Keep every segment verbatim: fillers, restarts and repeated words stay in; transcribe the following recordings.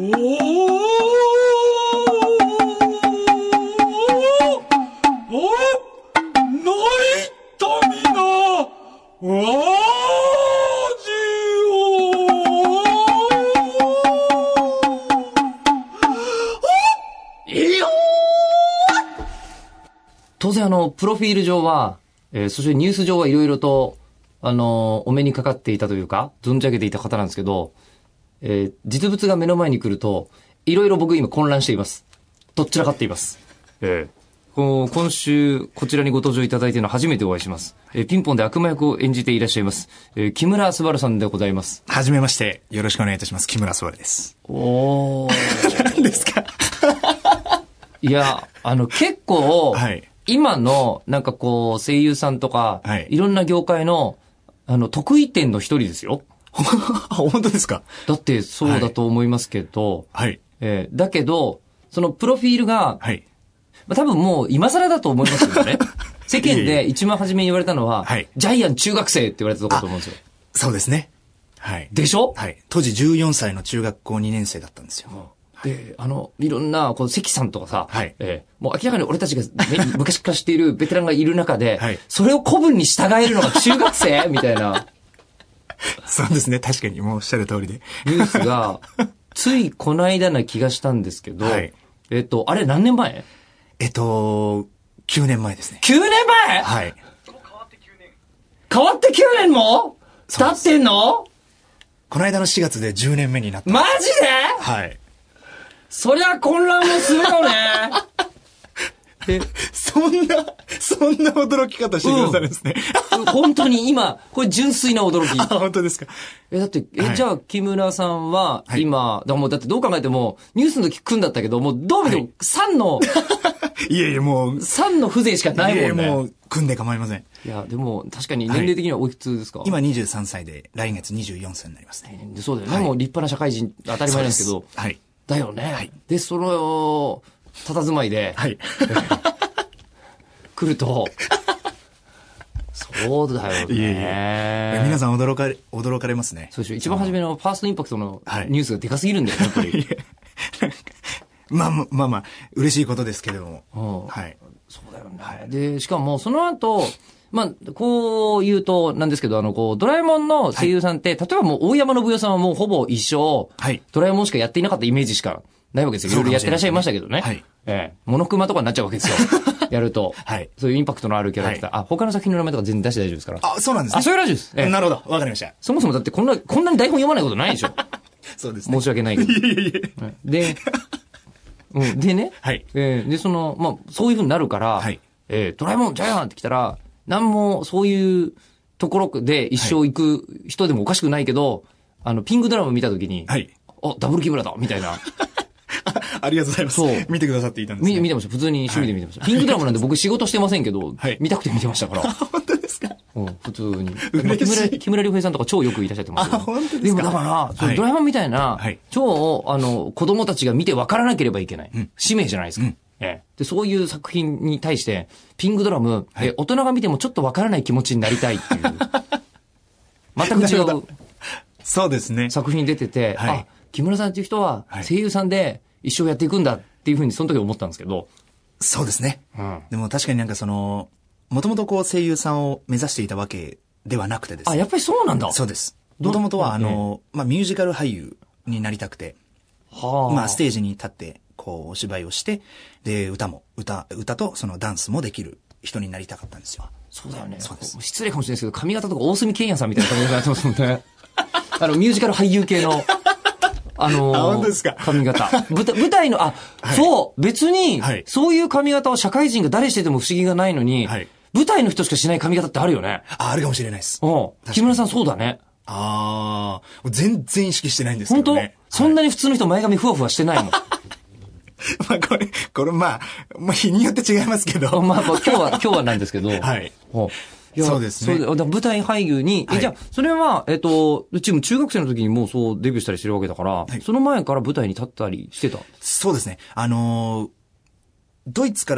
当然あの、プロフィール上は、えー、そしてニュース上はいろいろと、あのー、お目にかかっていたというか、存じ上げていた方なんですけど、えー、実物が目の前に来ると、いろいろ僕今混乱しています。どっちらかっています。えー、こう今週、こちらにご登場いただいているのは初めてお会いします。えー、ピンポンで悪魔役を演じていらっしゃいます。えー、木村昴さんでございます。 はじめまして、よろしくお願いいたします。木村昴です。 おー。 何ですかいや、あの、結構、 はい。 今の、なんかこう、声優さんとか、はい、いろんな業界の、あの、得意点の一人ですよ。 本当ですか？ だって、そうだと思いますけど、 はい。 えー、だけど、そのプロフィールが、 はい。 まあ、多分もう今更だと思いますけどね。世間で一番初めに言われたのは、 はい。 ジャイアン中学生って言われたところだと思うんですよ。 そうですね。はい。 でしょ？ はい。当時じゅうよんさいの中学校にねん生だったんですよ。 で、あの、いろんな、この関さんとかさ、 はい。 えー、もう明らかに俺たちが、ね、昔から知っているベテランがいる中で、 はい。 それを古文に従えるのが中学生みたいな。 そうですね。確かに、もうおっしゃる通りで。 ニュースが、ついこの間な気がしたんですけど、はい。えっと、あれ何年前？ えっと、きゅうねんまえですね。 きゅうねんまえ？ はい。 変わってきゅうねん。変わってきゅうねんも経ってんの？ この間のしがつでじゅうねんめになった。 マジで？ はい。 そりゃ混乱もするよね。 え、そんな、そんな驚き方してくださるんですね。 うん、本当に今、これ純粋な驚き。 あ、本当ですか。 え、だって、え、はい、じゃあ、木村さんは、今、はい、だもうだってどう考えても、ニュースの時組んだったけど、もうどう見てもさんの、 はい、いやいやもう、 さんの風情しかないもんね。 いやもう、組んで構いません。 いや、でも、確かに年齢的にはおいくつですか？はい、 今にじゅうさんさいで、来月にじゅうよんさいになりますね。 そうだよね。はい、もう立派な社会人、当たり前なんですけど。 はい。 だよね。 はい。 で、その、佇まいで、 はい。 来ると、そうだよね。いえいえ、 皆さん驚かれ、驚かれますね。 そうでしょ。一番初めのファーストインパクトのニュースがでかすぎるんだよ、やっぱり。 まあまあまあまあ、嬉しいことですけれども。 うん、 はい。 そうだよね。はい、で、しかもその後、まあ、こう言うとなんですけど、あの、こう、ドラえもんの声優さんって、はい、例えばもう大山信代さんはもうほぼ一生、はい、ドラえもんしかやっていなかったイメージしかないわけですよ。いろいろやってらっしゃいましたけどね。はい。ええ。モノクマとかになっちゃうわけですよ。やると。はい。そういうインパクトのあるキャラクター。はい、あ、他の作品の名前とか全然出して大丈夫ですから。 あ、そうなんですね。 あ、そういうラジオです。 ええ、なるほど。わかりました。 そもそもだってこんな、こんなに台本読まないことないでしょ。 そうですね。 申し訳ないけど。 いえいえいえ。で、うん。でね。はい。えー、で、その、まあ、そういう風になるから、はい。えー、ドラえもん、ジャイアンって来たら、なんも、そういうところで一生行く人でもおかしくないけど、はい、あの、ピングドラマ見たときに、はい。あ、ダブル木村だみたいな。 あ, ありがとうございます。そう。見てくださっていたんですね。 見、見てました。普通に趣味で見てました。はい、ピンクドラマなんで僕仕事してませんけど、はい、見たくて見てましたから。 本当ですか？ うん、普通に。木村、木村良平さんとか超よくいらっしゃってますけど。 あ、本当ですか？ でもだから、そのドラえもんみたいな、はい、超、あの、子供たちが見て分からなければいけない。うん、使命じゃないですか。うん、ええ。で、そういう作品に対して、ピングドラム、はい、え、大人が見てもちょっと分からない気持ちになりたいっていう。全く違う。 そうですね。 作品出てて、はい、あ、木村さんっていう人は声優さんで一生やっていくんだっていうふうにその時思ったんですけど。 そうですね。うん、でも確かになんかその、もともとこう声優さんを目指していたわけではなくてですね。 あ、やっぱりそうなんだ。 そうです。もともとはあの、ええ、まあミュージカル俳優になりたくて、はあ、まあステージに立ってこうお芝居をして、で、歌も、歌、歌とそのダンスもできる人になりたかったんですよ。 そうだよね。そうです。失礼かもしれないですけど、髪型とか大隅健也さんみたいな髪型になってますもんね。あの、ミュージカル俳優系の。あのー、 あ、本当ですか？ 髪型。舞台、舞台の、あ、はい、そう、別に、はい、そういう髪型を社会人が誰してても不思議がないのに、はい、舞台の人しかしない髪型ってあるよね。 あ、あるかもしれないです。 うん。木村さんそうだね。 ああ、全然意識してないんですけどね。 本当？そんなに普通の人前髪ふわふわしてないもん。 まあこれ、これまあ、まあ日によって違いますけど。 まあ今日は、今日はなんですけど。 はい。 いやそうですね。 そうだ舞台俳優に、はい、え、じゃあ、それは、えっと、うちも中学生の時にもうそうデビューしたりしてるわけだから、はい、その前から舞台に立ったりしてた？ そうですね。あのー、ドイツから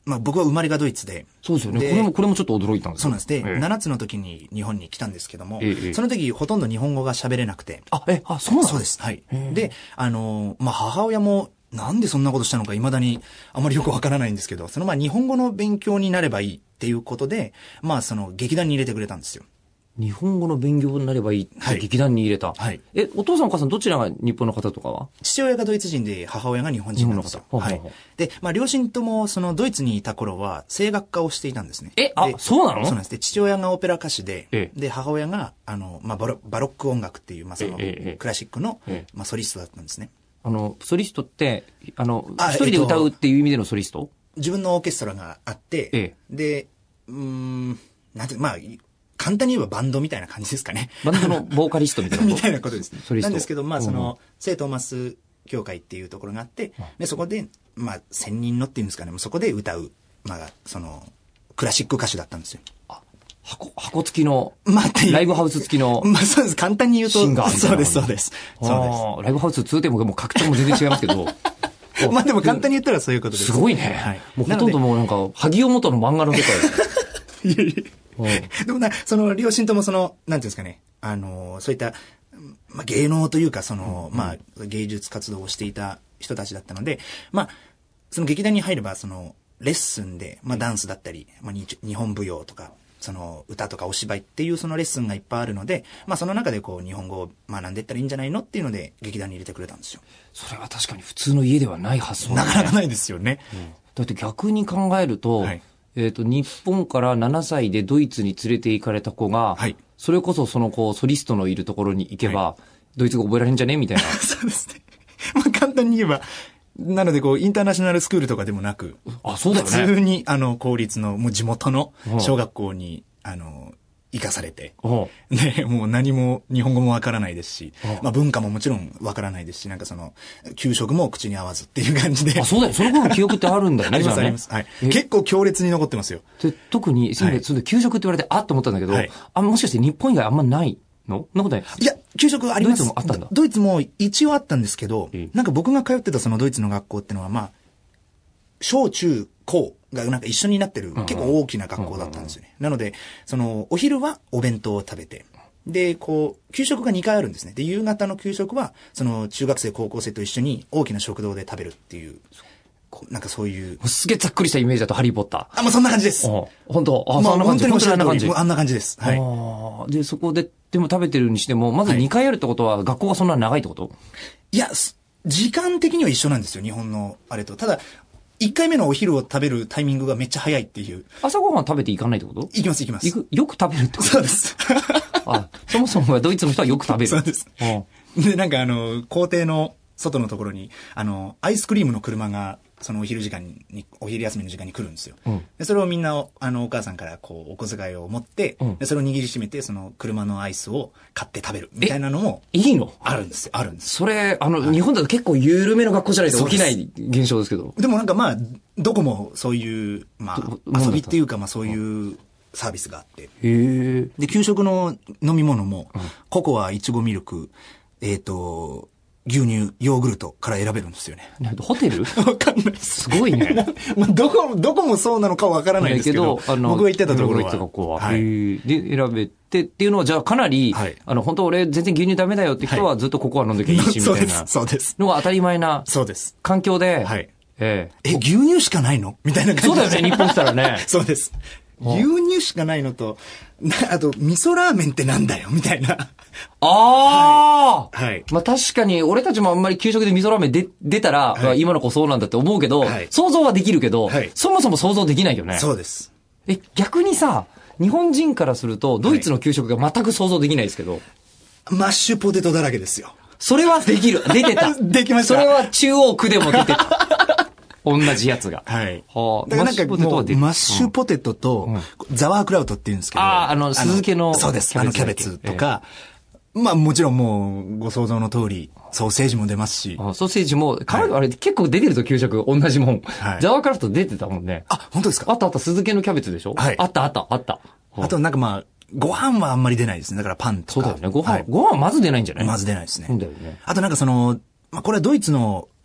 まあ僕は生まれがドイツで。 そうですよね。これも、これもちょっと驚いたんですよ。 そうなんです。で、 ええ、 ななつの時に日本に来たんですけども、 ええ、 その時ほとんど日本語が喋れなくて。 あ、え、あ、そうなんですそうです。はい。で、あの、まあ母親も、なんでそんなことしたのか未だにあまりよくわからないんですけど、そのまあ日本語の勉強になればいいっていうことで、まあその劇団に入れてくれたんですよ。 日本語の勉強になればいいって劇団に入れた。 はい。 え、お父さんお母さんどちらが日本の方とかは？ 父親がドイツ人で母親が日本人なんですよ。 日本の方。 はい。で、まあ両親ともそのドイツにいた頃は声楽家をしていたんですね。 え、あ、そうなの？ そうなんです。で、父親がオペラ歌手で、 ええ、 で、母親が、あの、まあバロ、バロック音楽っていう、まあその、クラシックの、 ええ、 まあソリストだったんですね。 あの、ソリストって、あの、一人で歌うっていう意味でのソリスト？ 自分のオーケストラがあって、ええ、で、うーん、なんて、まあ、簡単に言えばバンドみたいな感じですかね。 バンドのボーカリストみたいなみたいなことです。なんですけど、まあ、その、聖トーマス教会っていうところがあって、で、そこで、まあ、専任のっていうんですかね、そこで歌う、まあ、その、クラシック歌手だったんですよ。あ、 箱、箱付きの、まあ、ライブハウス付きの。 まあ、そうです。簡単に言うと。 シンガーみたいな。 そうです、そうです。そうです。 ライブハウスツーでも、もう格調も全然違いますけど。 まあでも簡単に言ったらそういうことです。 すごいね。はい。もうほとんどもうなんか、萩尾元の漫画の世界。 いやいや。でもな、その、両親ともその、なんていうんですかね、あの、そういった、まあ芸能というか、その、うん、まあ芸術活動をしていた人たちだったので、まあ、その劇団に入れば、その、レッスンで、まあダンスだったり、まあ日本舞踊とか、その歌とかお芝居っていうそのレッスンがいっぱいあるので、まあその中でこう日本語を学んでいったらいいんじゃないのっていうので劇団に入れてくれたんですよ。 それは確かに普通の家ではない発想だね。なかなかないですよね。 うん、だって逆に考えると、はい、えっと、日本からななさいでドイツに連れて行かれた子が、はい、それこそその子、ソリストのいるところに行けば、はい、ドイツ語覚えられるんじゃねみたいな。 そうですね。まあ簡単に言えば、なので、こう、インターナショナルスクールとかでもなく、 あ、そうだよね。 普通に、あの、公立の、もう地元の小学校に、あの、行かされて、で、もう何も、日本語もわからないですし、まあ文化ももちろんわからないですし、なんかその、給食も口に合わずっていう感じで。 あ、そうだよ。その頃の記憶ってあるんだよね。 あります、あります。はい。結構強烈に残ってますよ。 で、特に、それで、給食って言われて、あっと思ったんだけど、あ、もしかして日本以外あんまないの？そんなことない。 いや、給食あります。 ドイツもあったんだ。 ドイツも一応あったんですけど、なんか僕が通ってたそのドイツの学校ってのは、まあ、小中高がなんか一緒になってる結構大きな学校だったんですよね。なので、その、お昼はお弁当を食べて、で、こう、給食がにかいあるんですね。で、夕方の給食は、その、中学生、高校生と一緒に大きな食堂で食べるっていう、なんかそういう。 すげえざっくりしたイメージだとハリーポッター。 あ、もうそんな感じです。 本当あ、 まあ、 そんな感じ。 本当にあんな感じ。 あんな感じです。はい。で、そこで、でも食べてるにしても、まずにかいあるってことは、はい、学校がそんな長いってこと？ いや、時間的には一緒なんですよ、日本のあれと。ただ、いっかいめのお昼を食べるタイミングがめっちゃ早いっていう。 朝ごはん食べていかないってこと？ 行きます行きます。 行く、よく食べるってこと？ そうです。 あ、そもそもドイツの人はよく食べる。 そうです。で、なんかあの、校庭の外のところに、あの、アイスクリームの車が、そのお昼時間に、お昼休みの時間に来るんですよ。うん、でそれをみんな、あの、お母さんからこう、お小遣いを持って、うん、でそれを握りしめて、その車のアイスを買って食べる、みたいなのも。 いいの？ あるんですよ、あるんです。 それ、あの、はい、日本だと結構緩めの学校じゃないと起きない現象ですけど。 でもなんかまあ、どこもそういう、まあ、遊びっていうか、まあそういうサービスがあって。 へで、給食の飲み物も、うん、ココア、いちごミルク、えっと、牛乳、ヨーグルトから選べるんですよね。 ホテル？ わかんないです。 すごいね。 まあ、どこ、どこもそうなのかわからないですけど、けどあの僕が行ってたところは。 僕が行ってたところは。はい。で、選べてっていうのは、じゃあかなり、はい、あの、本当俺全然牛乳ダメだよって人はずっとココア飲んできゃいいし、みたいな。 そうです。 のが当たり前な。 そうです。 環境で。 はい。 ええ。え、牛乳しかないのみたいな感じ。 そうだよね、日本来たらね。 そうです。牛乳しかないのと、あと、味噌ラーメンってなんだよみたいな。 ああ、 はい、はい。 まあ確かに、俺たちもあんまり給食で味噌ラーメンで出たら、はい、今の子そうなんだって思うけど、はい、想像はできるけど、はい、そもそも想像できないよね。 そうです。 え、逆にさ、日本人からすると、ドイツの給食が全く想像できないですけど。はい、 マッシュポテトだらけですよ。 それはできる。出てた。 できました。 それは中央区でも出てた。同じやつが。 はい。はあ、だからなんかもうマッシュポテトと、うん、ザワークラウトって言うんですけど。 ああ、あの、酢漬けの。 そうです。あのキャベツとか、えー、まあもちろんもうご想像の通り、ソーセージも出ますし。 あソーセージも、はい、あれ結構出てるぞ、給食。同じもん。はい、ザワークラウト出てたもんね。 あ、本当ですか？ あったあった、酢漬けのキャベツでしょ？はい。あったあった、あった。 あとなんかまあ、ご飯はあんまり出ないですね。だからパンとか。 そうだよね。ご飯、はい、ご飯はまず出ないんじゃない？ まず出ないですね。 そうだよね。 あとなんかその、まあこれはドイツの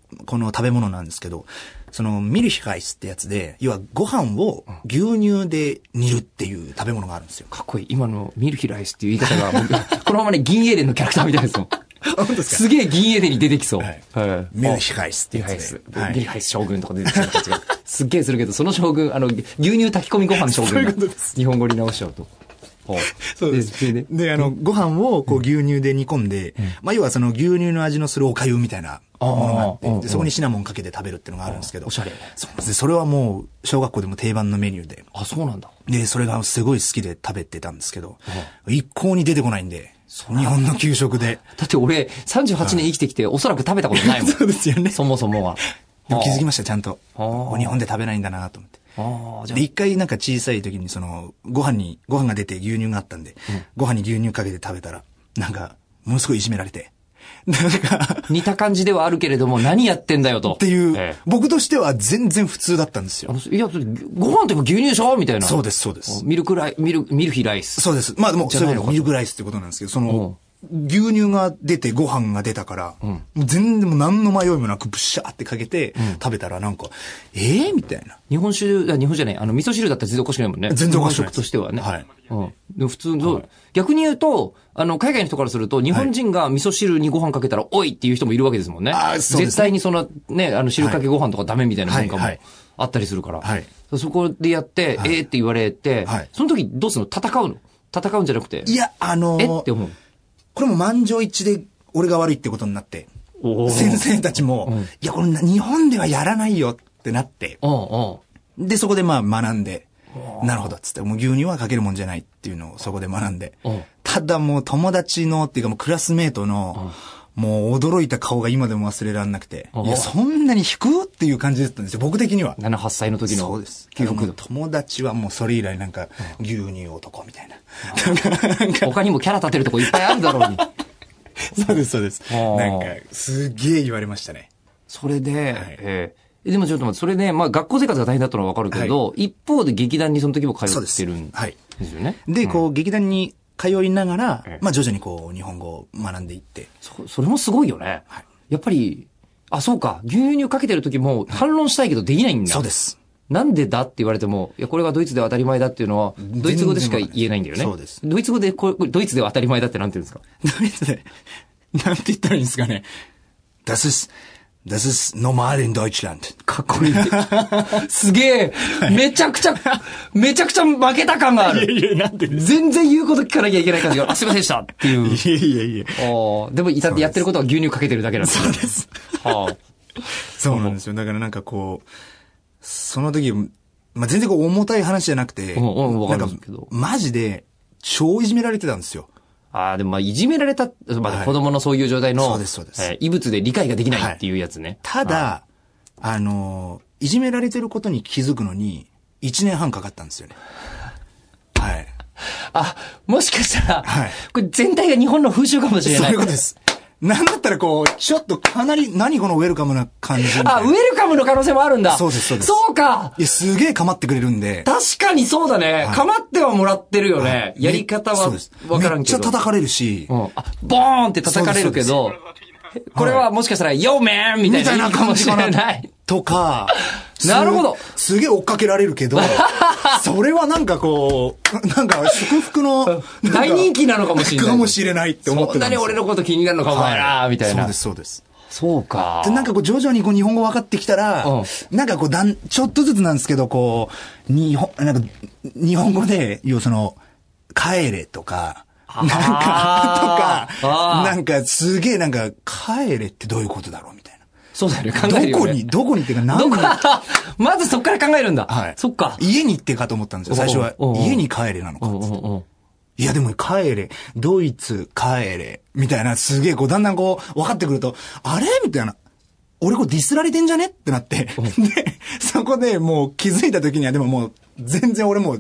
この食べ物なんですけど、そのミルヒライスってやつで、要はご飯を牛乳で煮るっていう食べ物があるんですよ。 かっこいい。今のミルヒライスっていう言い方が、僕このままね、銀エデンのキャラクターみたいですもん。 本当ですか？ すげえ銀エデンに出てきそう。はい。 はい、ミルヒライスってやつで。 ミルヒライス将軍とか出てきそうな感じが。すっげえするけど、その将軍、あの、牛乳炊き込みご飯将軍。 そういうことです。 日本語に直しちゃうと。 そうです。で, で、あの、ご飯をこう牛乳で煮込んで、うん、まあ、要はその牛乳の味のするお粥みたいなものがあって、でそこにシナモンかけて食べるっていうのがあるんですけど。 おしゃれ。 そうですね。それはもう、小学校でも定番のメニューで。 あ、そうなんだ。 で、それがすごい好きで食べてたんですけど、一向に出てこないんで、日本の給食で。 だって俺、さんじゅうはちねん生きてきて、おそらく食べたことないもん。 そうですよね。 そもそもは。 でも気づきました、ちゃんと。日本で食べないんだなと思って。あで、一回なんか小さい時にその、ご飯に、ご飯が出て牛乳があったんで、うん、ご飯に牛乳かけて食べたら、なんか、ものすごいいじめられて。なんか似た感じではあるけれども、何やってんだよと。 っていう、ええ、僕としては全然普通だったんですよ。 いや、ご飯というか牛乳でしょみたいな。 そうです、そうです。 ミルクライ、ミル、ミルヒライス。 そうです。まあでも、それミルクライスってことなんですけど、その、牛乳が出てご飯が出たから、うん、もう全然もう何の迷いもなくブッシャーってかけて、うん、食べたらなんか、ええー、みたいな。 日本酒、日本じゃない、あの、味噌汁だったら全然おかしくないもんね。 全然おかしくない。 食としてはね。 はい。 うん。でも普通の、はい、逆に言うと、あの、海外の人からすると、日本人が味噌汁にご飯かけたら、おいっていう人もいるわけですもんね。 ああ、そうですね。 絶対にその、ね、あの、汁かけご飯とかダメみたいな文化もあったりするから。 はい。 そこでやって、はい、ええー、って言われて、はい、その時どうするの？戦うの？戦うんじゃなくて。 いや、あのー、 えって思う。 これも満場一致で俺が悪いってことになって、先生たちも、うん、いや、これ日本ではやらないよってなって、 おうおうで、そこでまあ学んで、なるほどっつって、もう牛乳はかけるもんじゃないっていうのをそこで学んで、ただもう友達のっていうかもうクラスメートの、もう驚いた顔が今でも忘れられなくて、いや、そんなに引くっていう感じだったんですよ、僕的には。 なな、はっさいの時の。 そうです。友達はもうそれ以来なんか、牛乳男みたいな。 他にもキャラ立てるとこいっぱいあるだろうに。 そうです、そうです。なんか、すげえ言われましたね。 それで、はい、えー、でもちょっと待って、それね、まあ学校生活が大変だったのはわかるけど、はい、一方で劇団にその時も通ってるんですよね。 はい、で、こう、劇団に通いながら、まあ徐々にこう、日本語を学んでいって。 そ、それもすごいよね。はい、やっぱり、あ、そうか、牛乳かけてる時も反論したいけどできないんだ。 そうです。 なんでだって言われても、いや、これがドイツでは当たり前だっていうのは、ドイツ語でしか言えないんだよね。 そうです。 ドイツ語でこれ、ドイツでは当たり前だってなんて言うんですか？ ドイツで、なんて言ったらいいんですかね。Das ist, das ist normal in Deutschland. かっこいい。すげえ、めちゃくちゃ、めちゃくちゃ負けた感がある。 いやいや、なんで全然言うこと聞かなきゃいけない感じが、あ、すいませんでしたっていう。 いやいやいや。 あでも、いたってやってることは牛乳かけてるだけなんですそうです。はあ、そうなんですよ。だからなんかこう、その時、まあ、全然こう重たい話じゃなくて、 うんうん、 なんか、マジで、超いじめられてたんですよ。 ああ、でもまあ、いじめられた、まあ、子供のそういう状態の、 はい、そうです、そうです、 えー。異物で理解ができないっていうやつね。はい、 ただ、あの、いじめられてることに気づくのに、一年半かかったんですよね。はい。 あ、もしかしたら、 はい、 これ全体が日本の風習かもしれない。 そういうことです。なんだったらこう、ちょっとかなり、何このウェルカムな感じみたいな。 あ、ウェルカムの可能性もあるんだ。 そうです、そうです。 そうか。 いや、すげえ構ってくれるんで。 確かにそうだね。はい、構ってはもらってるよね。はい、やり方はわからんけど。 めっちゃ叩かれるし。 うん、あ、ボーンって叩かれるけど、これはもしかしたら、ヨーメンみたいな意味かもしれない。 とか、 なるほど。 すげえ追っかけられるけど、それはなんかこう、なんか祝福の、 大人気なのかもしれない。 かもしれないって思ってたんですよ。 そんなに俺のこと気になるのかもな、みたいな。 そうです、そうです。 そうか。 で、なんかこう徐々にこう日本語分かってきたら、うん、なんかこうだん、ちょっとずつなんですけど、こう、日本、なんか、日本語で、要はその、帰れとか、なんか、とか、なんかすげえなんか、帰れってどういうことだろうみたいな。 そうだよね、考えるよね。 どこに、どこにっていうか何どこまずそっから考えるんだ。 はい。 そっか。 家に行ってかと思ったんですよ、最初は。家に帰れなのかって。いやでも帰れ、ドイツ帰れ、みたいな、すげえこうだんだんこう分かってくると、あれみたいな。俺こうディスられてんじゃねってなって。で、そこでもう気づいた時にはでももう全然俺もう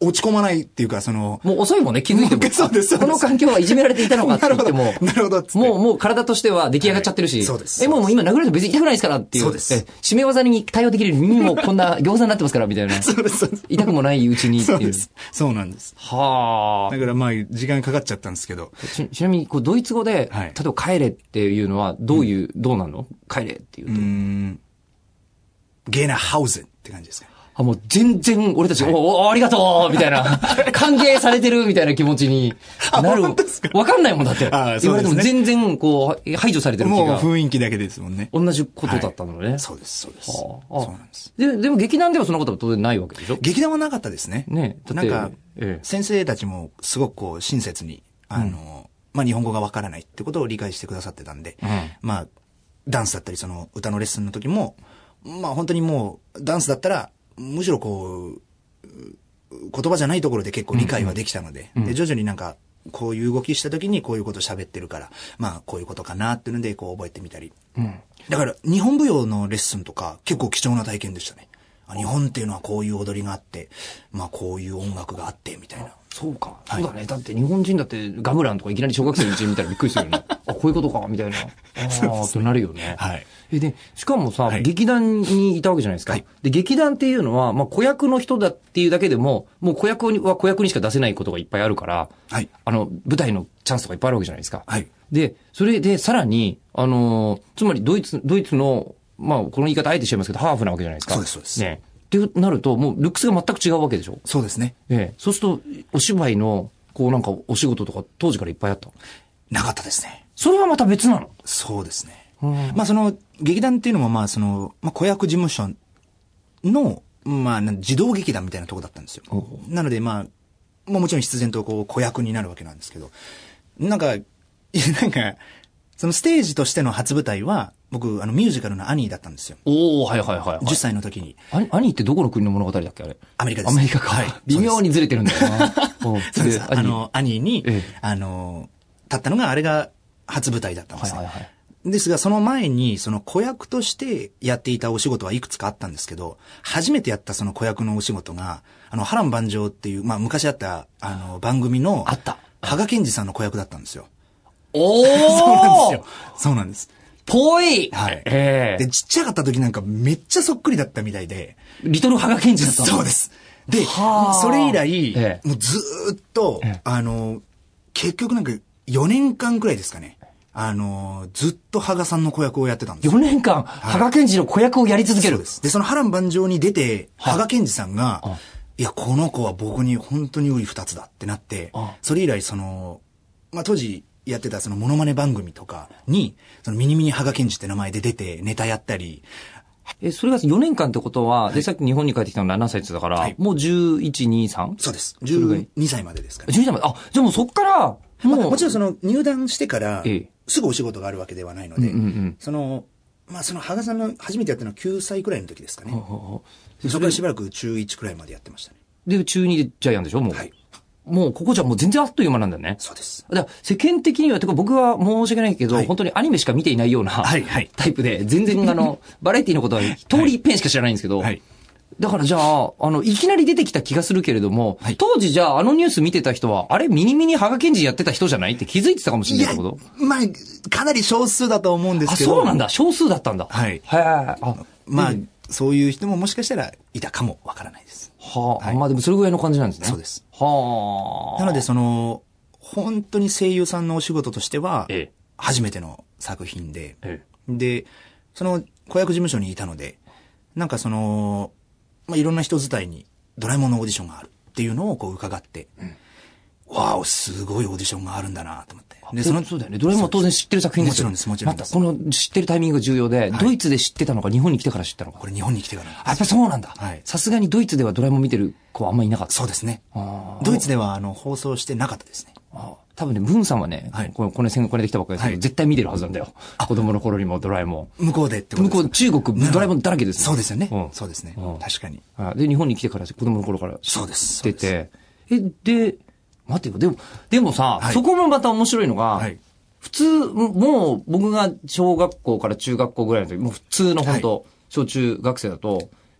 落ち込まないっていうか、その。 もう遅いもんね、気づいても。 そうです、そうです。 この環境はいじめられていたのかって言っても。 なるほど。 もう、もう体としては出来上がっちゃってるし。 そうです。 え、もう今殴られて別に痛くないですからっていう。 そうです。 え、締め技に対応できる耳もこんな餃子になってますから、みたいな。 そうです、そうです。 痛くもないうちにっていう。 そうです。そうなんです。 はあ。だからまあ、時間かかっちゃったんですけど。 ち、ちなみに、こう、ドイツ語で、例えば帰れっていうのは、どういう、どうなの？帰れっていうと。うーん。 ゲーナハウゼンって感じですか。 あ、もう全然、俺たち、はい、おお、ありがとうみたいな、歓迎されてるみたいな気持ちになる。わかんないもんだって。ああ、そうですね。言われても全然、こう、排除されてる気が。 もう雰囲気だけですもんね。 同じことだったのね。 はい、そうです、そうです。はあ、そうなんです。 で、でも劇団ではそんなことは当然ないわけでしょ？ 劇団はなかったですね。 ね。 なんか、ええ、先生たちもすごくこう、親切に、あの、うん、まあ、日本語がわからないってことを理解してくださってたんで、うん、まあ、ダンスだったり、その、歌のレッスンの時も、まあ、本当にもう、ダンスだったら、むしろこう、言葉じゃないところで結構理解はできたので、うんうん、で徐々になんか、こういう動きした時にこういうこと喋ってるから、まあこういうことかなっていうのでこう覚えてみたり。うん、だから日本舞踊のレッスンとか結構貴重な体験でしたね。日本っていうのはこういう踊りがあって、まあこういう音楽があって、みたいな。 そうか。はい、そうだね。だって日本人だってガムランとかいきなり小学生のうちに見たらびっくりするよね。あ、こういうことか、みたいな。ああ、となるよね。はい。え、で、しかもさ、はい、劇団にいたわけじゃないですか。はい、で、劇団っていうのは、まあ子役の人だっていうだけでも、もう子役は子役にしか出せないことがいっぱいあるから、はい。あの、舞台のチャンスとかいっぱいあるわけじゃないですか。はい。で、それでさらに、あのー、つまりドイツ、ドイツの、まあこの言い方あえてしちゃいますけど、ハーフなわけじゃないですか。 そうです、そうです。 ね。ってなると、もうルックスが全く違うわけでしょ？ そうですね。 ええ。そうすると、お芝居の、こうなんかお仕事とか当時からいっぱいあった？ なかったですね。 それはまた別なの？ そうですね。うん、まあその、劇団っていうのもまあその、まあ子役事務所の、まあ児童劇団みたいなとこだったんですよ。なのでまあ、まあもちろん必然とこう子役になるわけなんですけど、なんか、なんか、そのステージとしての初舞台は、僕、あの、ミュージカルのアニーだったんですよ。 おー、はいはいはい、はい。 じゅっさいの時に。 アニアニーってどこの国の物語だっけあれ？ アメリカです。 アメリカか。はい。微妙にずれてるんだよな。 そうです。あの、アニーに、ええ、あの、立ったのが、あれが初舞台だったんですね。はいはいはい。ですが、その前に、その子役としてやっていたお仕事はいくつかあったんですけど、初めてやったその子役のお仕事が、あの、波乱万丈っていう、まあ昔あった、あの、番組の、 あった。 羽賀健二さんの子役だったんですよ。 おーそうなんですよ。そうなんです。 ぽいはい。ええー。で、ちっちゃかった時なんかめっちゃそっくりだったみたいで。 リトル羽賀健二だったの？ そうです。で、それ以来、ええ、もうずーっと、ええ、あの、結局なんかよねんかんくらいですかね。あの、ずっと羽賀さんの子役をやってたんですよ。 よねんかん、はい、羽賀健二の子役をやり続ける。 そうです。で、その波乱万丈に出て、羽賀健二さんが、いや、この子は僕に本当に売り二つだってなって、それ以来その、まあ、当時、やってたそのモノマネ番組とかに、そのミニミニ羽賀健二って名前で出てネタやったり。 え、それがよねんかんってことは、はい、で、さっき日本に帰ってきたのななさいって言ってたから、はい、もうじゅういち、に、さん? そうです。じゅうにさいまでですから、ね。 じゅうにさいまで。あ、じゃあもうそっから、もう、 まあ、もちろんその入団してから、すぐお仕事があるわけではないので、うんうんうん、その、まあその羽賀さんの初めてやったのはきゅうさいくらいの時ですかね。そこからしばらくちゅういちくらいまでやってましたね。 で、ちゅうにでジャイアンでしょもう。はい。もうここじゃもう全然あっという間なんだよね。 そうです。 だから世間的には、てか僕は申し訳ないけど、はい、本当にアニメしか見ていないような、はいはい、タイプで、全然あの、バラエティのことは通り一遍しか知らないんですけど、はい、だからじゃあ、あの、いきなり出てきた気がするけれども、はい、当時じゃああのニュース見てた人は、あれミニミニ羽賀健二やってた人じゃないって気づいてたかもしれないってこと？ まあ、かなり少数だと思うんですけど。 あ、そうなんだ。少数だったんだ。 はい。はい。あ、まあ、そういう人ももしかしたらいたかもわからないです。 はあ、はい、まあでもそれぐらいの感じなんですね。 そうです。 はあ。 なのでその、本当に声優さんのお仕事としては、ええ、初めての作品で、ええ、で、その子役事務所にいたので、なんかその、まあいろんな人伝いにドラえもんのオーディションがあるっていうのをこう伺って、うん、わあ、すごいオーディションがあるんだなと思って。 で、その、そうだよね。ドラえもんは当然知ってる作品ですよ。 もちろんです、もちろんです。 また、この知ってるタイミングが重要で、はい、ドイツで知ってたのか、日本に来てから知ったのか。 これ日本に来てからなんです。 あ、やっぱりそうなんだ。はい。さすがにドイツではドラえもん見てる子はあんまりいなかった。 そうですね。ドイツでは、あの、放送してなかったですね。 あ多分ね、ムンさんはね、はい、この、この戦後これできたばっかりですけど、はい、絶対見てるはずなんだよ。子供の頃にもドラえもん。向こうでってことですか？ 向こう、中国、ドラえもんだらけですね。 そうですよね。うん、そうですね。うん、確かに。 で、日本に来てから、子供の頃から知ってて、え、で、待ってよ、でも、でもさ、はい、そこもまた面白いのが、はい、普通、もう僕が小学校から中学校ぐらいの時、もう普通の本当、はい、小中学生だと、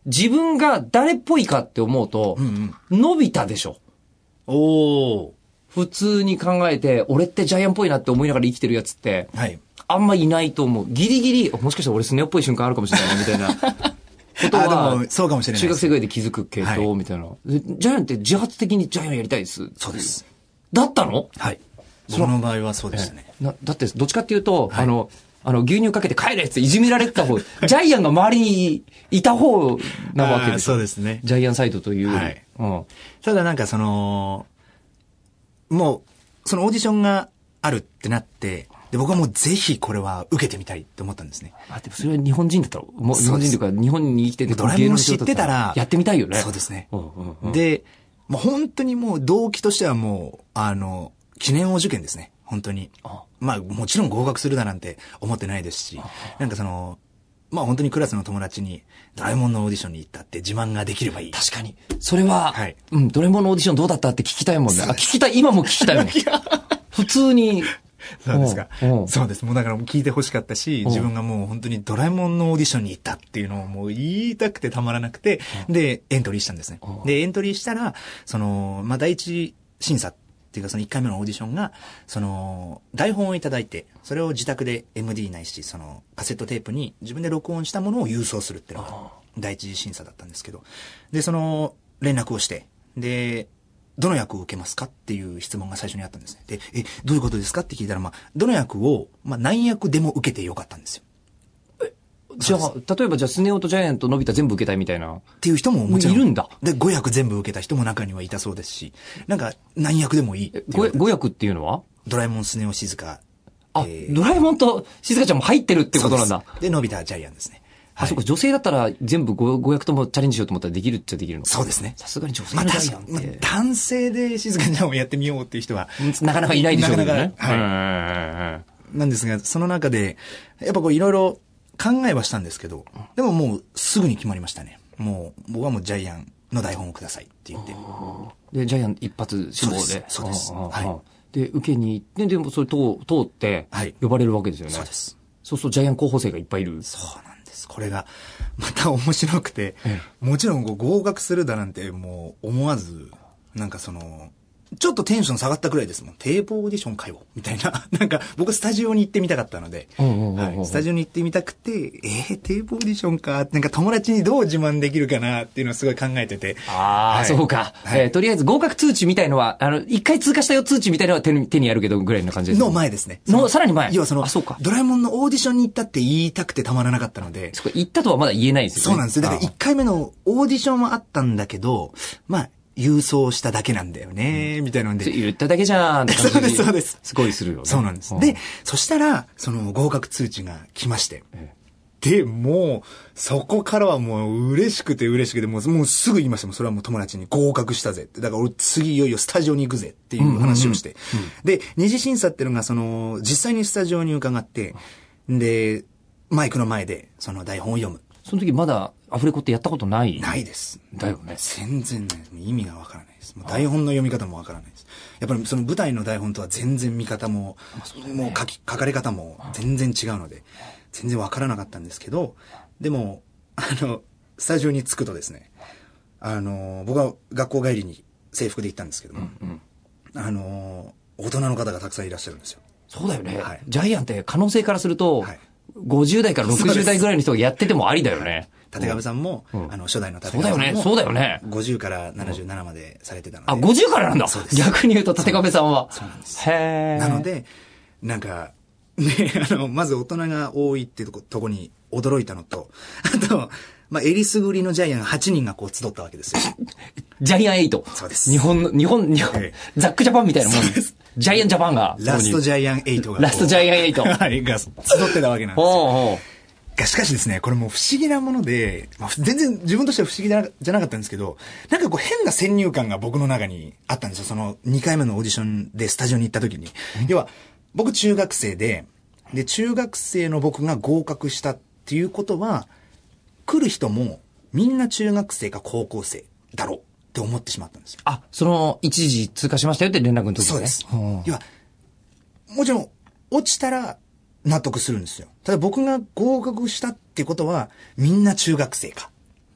自分が誰っぽいかって思うと、うんうん、のび太でしょ。 おー。 普通に考えて、俺ってジャイアンっぽいなって思いながら生きてるやつって、はい、あんまいないと思う。ギリギリ、もしかしたら俺スネ夫っぽい瞬間あるかもしれないな、みたいな。ことは、 そうかもしれない。 中学生ぐらいで気づくけど、はい、みたいな。ジャイアンって自発的にジャイアンやりたいです。 そうです。 だったの？ はい。その場合はそうでしたね。 なだって、どっちかっていうと、はい、あの、あの、牛乳かけて帰れっていじめられてた方、ジャイアンが周りにいた方なわけですよ。そうですね。 ジャイアンサイドというより。はい。 うん。ただなんかその、もう、そのオーディションがあるってなって、で、僕はもうぜひこれは受けてみたいって思ったんですね。 あ、でもそれは日本人だったら、もう日本人というか日本に生きててドラえもん知ってたら、 やってみたいよね。 そうですね。うんうんうん、で、もう本当にもう動機としてはもう、あの、記念を受験ですね。本当に。あまあもちろん合格するだなんて思ってないですし、なんかその、まあ本当にクラスの友達にドラえもんのオーディションに行ったって自慢ができればいい。 確かに。それは、はい、うん、ドラえもんのオーディションどうだったって聞きたいもんね。あ、聞きたい、今も聞きたいもん。普通に。 そうですか。そうです。もうだから聞いて欲しかったし、自分がもう本当にドラえもんのオーディションに行ったっていうのをもう言いたくてたまらなくて、で、エントリーしたんですね。で、エントリーしたら、その、まあ第一審査っていうかそのいっかいめのオーディションが、その、台本をいただいて、それを自宅で エムディー ないし、その、カセットテープに自分で録音したものを郵送するっていうのが第一次審査だったんですけど、で、その、連絡をして、で、どの役を受けますかっていう質問が最初にあったんですね。で、え、どういうことですかって聞いたら、まあ、どの役を、まあ、何役でも受けてよかったんですよ。 え、じゃあ、例えばじゃあ、スネ夫とジャイアンとのび太全部受けたいみたいな。 っていう人ももちろん。 いるんだ。 で、ご役全部受けた人も中にはいたそうですし、なんか、何役でもいいい。 ご役っていうのはドラえもん、スネ夫、静香。 あ、えー、ドラえもんと静香ちゃんも入ってるってことなんだ。 で、のび太、ジャイアンですね。 あ、そうか、女性だったら全部 5, 5役ともチャレンジしようと思ったらできるっちゃできるのか。 そうですね。 さすがに女性のジャイアンって、まあまあ、男性で静かちゃんをやってみようっていう人は。 なかなかいないでしょうけどね。 はい。なんですが、その中で、やっぱこういろいろ考えはしたんですけど、でももうすぐに決まりましたね。もう、僕はもうジャイアンの台本をくださいって言って。 で、ジャイアン一発志望で。 そうです。はい。で、受けに行って、でもそれ通通って、呼ばれるわけですよね。 そうです。 そうするとジャイアン候補生がいっぱいいる。 そうなんです。これが、また面白くて、ええ、もちろんこう合格するだなんてもう思わず、なんかその、ちょっとテンション下がったくらいですもん。テープオーディションかよみたいな。なんか僕スタジオに行ってみたかったので、スタジオに行ってみたくて、えー、テープオーディションか、なんか友達にどう自慢できるかなっていうのをすごい考えてて。 ああ、はい、そうか、はいえー。とりあえず合格通知みたいのは、あの、一回通過したよ通知みたいのは手に手にやるけどぐらいの感じです、ね。 の前ですね。 の、さらに前。 要はその、 あ、そうか。 ドラえもんのオーディションに行ったって言いたくてたまらなかったので。 そこ行ったとはまだ言えないですよね。 そうなんですよ。だからいっかいめのオーディションはあったんだけど、まあ、郵送しただけなんだよね、みたいなので。 言っただけじゃんって感じ。 そうです、そうです。 すごいするよね。 そうなんです。うん、で、そしたら、その合格通知が来まして。ええ、で、もう、そこからはもう嬉しくて嬉しくて、もう、もうすぐ言いましたもん。それはもう友達に合格したぜって。だから俺次いよいよスタジオに行くぜっていう話をして。うんうんうん、で、二次審査っていうのが、その、実際にスタジオに伺って、で、マイクの前で、その台本を読む。 その時まだアフレコってやったことないないです。 だよね。 全然ないです。意味がわからないです。もう台本の読み方もわからないです。やっぱりその舞台の台本とは全然見方も、ね、もう書き、書かれ方も全然違うので、全然わからなかったんですけど、でも、あの、スタジオに着くとですね、あの、僕は学校帰りに制服で行ったんですけども、うんうん、あの、大人の方がたくさんいらっしゃるんですよ。 そうだよね。はい、ジャイアンって可能性からすると、はいごじゅう代からろくじゅう代ぐらいの人がやっててもありだよね。 立川さんも、うん、あの、初代の立川さんも。そうだよね、そうだよね。 ごじゅうからななじゅうななまでされてたので。 あ、ごじゅうからなんだ。 そうです。 逆に言うと立川さんは。 そうなんです。 へー。 なので、なんか、ね、あの、まず大人が多いってとこ、とこに驚いたのと、あと、まあ、えりすぐりのジャイアンはちにんがこう集ったわけですよ。 ジャイアンエイト。 そうです。 日本の、日本、日本、ええ、ザックジャパンみたいなもんです。ジャイアンジャパンが。 ラストジャイアンエイトが。 ラストジャイアンエイト。 はい、が集ってたわけなんですよ。おうおうがしかしですね、これもう不思議なもので、まあ、全然自分としては不思議じゃなかったんですけど、なんかこう変な先入観が僕の中にあったんですよ。そのにかいめのオーディションでスタジオに行った時に。要は、僕中学生で、で、中学生の僕が合格したっていうことは、来る人もみんな中学生か高校生だろうって思ってしまったんですよ。 あ、その一時通過しましたよって連絡の時にね。 そうです。要は、もちろん落ちたら、納得するんですよ。ただ僕が合格したってことは、みんな中学生か。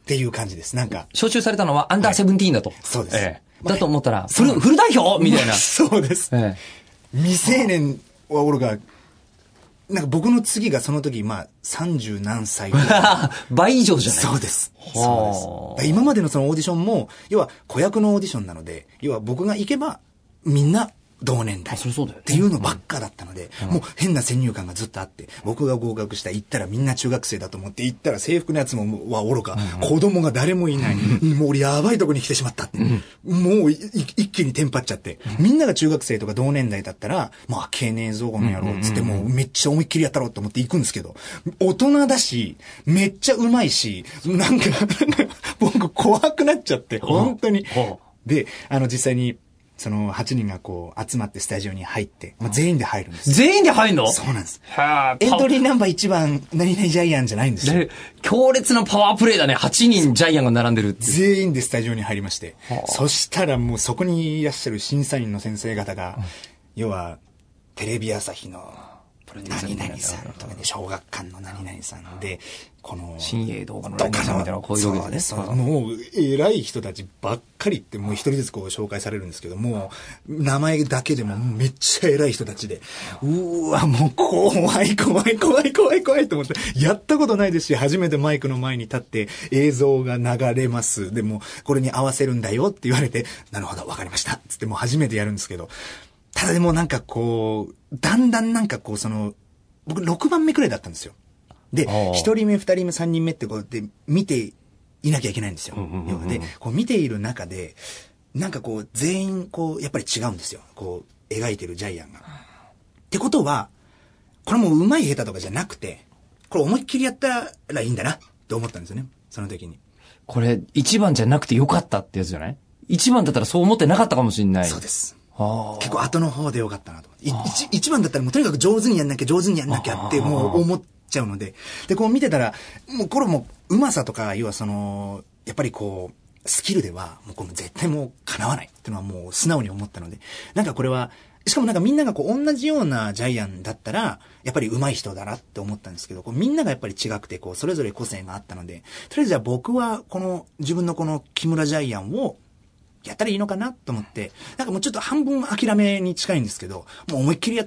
っていう感じです。なんか。 招集されたのはアンダーセブンティーンだと。 はい、そうです。ええ、だと思ったら、フル、フル代表みたいな。 そうです。ええ、未成年はおるが、なんか僕の次がその時、まあ、三十何歳ぐらい。 倍以上じゃない。 そうです。そうです。今までのそのオーディションも、要は子役のオーディションなので、要は僕が行けば、みんな、同年代っていうのばっかだったので、うん、もう変な先入観がずっとあって、僕が合格した行ったらみんな中学生だと思って行ったら制服のやつもはおろか、うん、子供が誰もいない、うん、もう俺やばいとこに来てしまったって、うん、もう一気にテンパっちゃって、うん、みんなが中学生とか同年代だったら、まあ経年造語の野郎っつってもうめっちゃ思いっきりやったろうと思って行くんですけど、大人だし、めっちゃうまいし、なんか、僕怖くなっちゃって、本当に。で、あの実際に、そのはちにんがこう集まってスタジオに入って、まあ、全員で入るんです。 全員で入るの？ そうなんです。エントリーナンバーいちばん、何々ジャイアンじゃないんですよ。 強烈なパワープレイだね。はちにんジャイアンが並んでるって。 全員でスタジオに入りまして。そしたらもうそこにいらっしゃる審査員の先生方が、要は、テレビ朝日の何々さんとかで、小学館の何々さんで、この、 新鋭動画の何々さんみたいなこういうわけですね。 もう、偉い人たちばっかりってもう一人ずつこう紹介されるんですけども、名前だけでもめっちゃ偉い人たちで、うーわ、もう怖い怖い怖い怖い怖いと思って、やったことないですし、初めてマイクの前に立って映像が流れます。でも、これに合わせるんだよって言われて、なるほど、わかりました。つってもう初めてやるんですけど、ただでもなんかこう、だんだんなんかこうその、僕ろくばんめくらいだったんですよ。で、ひとりめ、ふたりめ、さんにんめってこうで見ていなきゃいけないんですよ。で、こう見ている中で、なんかこう全員こう、やっぱり違うんですよ。こう、描いてるジャイアンが。ってことは、これもう上手い下手とかじゃなくて、これ思いっきりやったらいいんだなって思ったんですよね。その時に。 これ、一番じゃなくてよかったってやつじゃない？一番だったらそう思ってなかったかもしれない。 そうです。結構後の方でよかったなと。一, 一番だったらもうとにかく上手にやんなきゃ上手にやんなきゃってもう思っちゃうので。で、こう見てたら、もうこれもうまさとか、要はその、やっぱりこう、スキルでは、もうこの絶対もう叶わないっていうのはもう素直に思ったので。なんかこれは、しかもなんかみんながこう同じようなジャイアンだったら、やっぱり上手い人だなって思ったんですけど、こうみんながやっぱり違くて、こうそれぞれ個性があったので、とりあえずじゃあ僕はこの自分のこの木村ジャイアンを、やったらいいのかなと思って、なんかもうちょっと半分諦めに近いんですけど、もう思いっきりやって、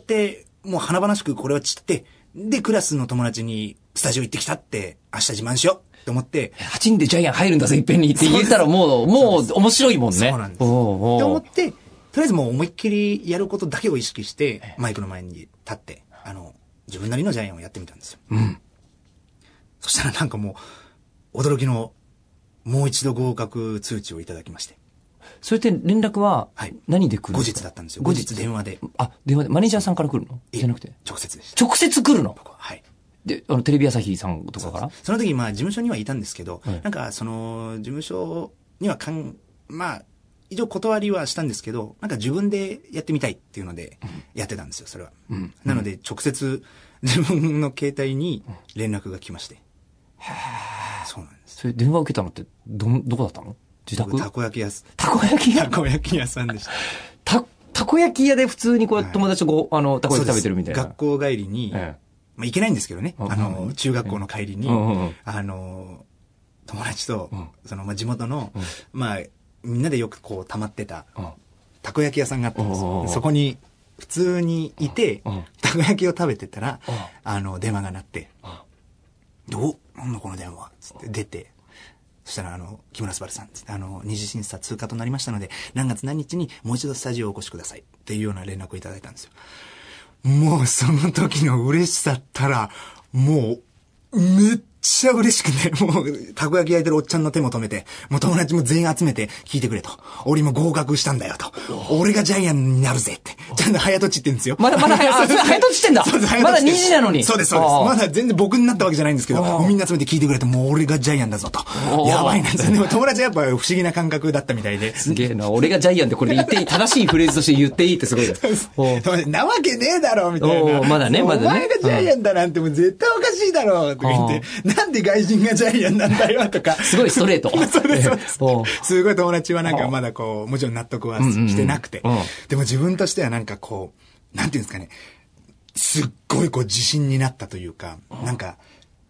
もう華々しくこれは散って、で、クラスの友達にスタジオ行ってきたって、明日自慢しようって思って。 はちにんでジャイアン入るんだぜ、いっぺんにって言ったらもう、もう面白いもんね。 そうなんです。おうおうって思って、とりあえずもう思いっきりやることだけを意識して、マイクの前に立って、あの、自分なりのジャイアンをやってみたんですよ。うん。そしたらなんかもう、驚きの、もう一度合格通知をいただきまして。 それって連絡は何で来るの？ 後日だったんですよ。後日電話で。 あ、電話で。マネージャーさんから来るの？じゃなくて。 直接でした。 直接来るの？ はい。 で、あの、テレビ朝日さんとかから？ その時、まあ、事務所にはいたんですけど、はい、なんか、その、事務所にはかん、まあ、一応断りはしたんですけど、なんか自分でやってみたいっていうので、やってたんですよ、それは。うん、なので、直接、自分の携帯に連絡が来まして。 へー。 そうなんです。 それ電話受けたのって、ど、どこだったの？自宅？ たこ焼き屋。 たこ焼き屋？ たこ焼き屋さんでした。 た、たこ焼き屋で普通にこう、友達とご、あの、たこ焼き食べてるみたいな。 学校帰りに、ええ、まあ、行けないんですけどね。あの、中学校の帰りに、あの、友達と、その、まあ、地元の、まあ、みんなでよくこう、溜まってた、たこ焼き屋さんがあったんですよ。そこに、普通にいて、たこ焼きを食べてたら、あの、電話が鳴って、どうなんだこの電話つって出て、そしたら、あの、木村昴さんつって、あの、二次審査通過となりましたので、何月何日にもう一度スタジオをお越しください。っていうような連絡をいただいたんですよ。もう、その時の嬉しさったら、もう、めっちゃ嬉しくて、もう、たこ焼き焼いてるおっちゃんの手も止めて、もう友達も全員集めて聞いてくれと。俺も合格したんだよと。俺がジャイアンになるぜって。ちゃんと早とちってんですよ。 まだまだ早とち、早とちってんだ。そうです、まだにじなのに。 そうです、そうです。まだ全然僕になったわけじゃないんですけど、もうみんな集めて聞いてくれて、もう俺がジャイアンだぞと。やばいなんです。でも友達はやっぱ不思議な感覚だったみたいで。 すげえな。俺がジャイアンってこれ言っていい、正しいフレーズとして言っていいってすごいだ。 なわけねえだろみたいな。 まだね、まだね。 お前がジャイアンだなんてもう絶対おかしいだろとか言って、なんで外人がジャイアンなんだよとか。 すごいストレート。 そうです、そうです。すごい友達はなんかまだこう、もちろん納得はしてなくて。でも自分としてはなんかこう、なんていうんですかね。すっごいこう自信になったというか、なんか、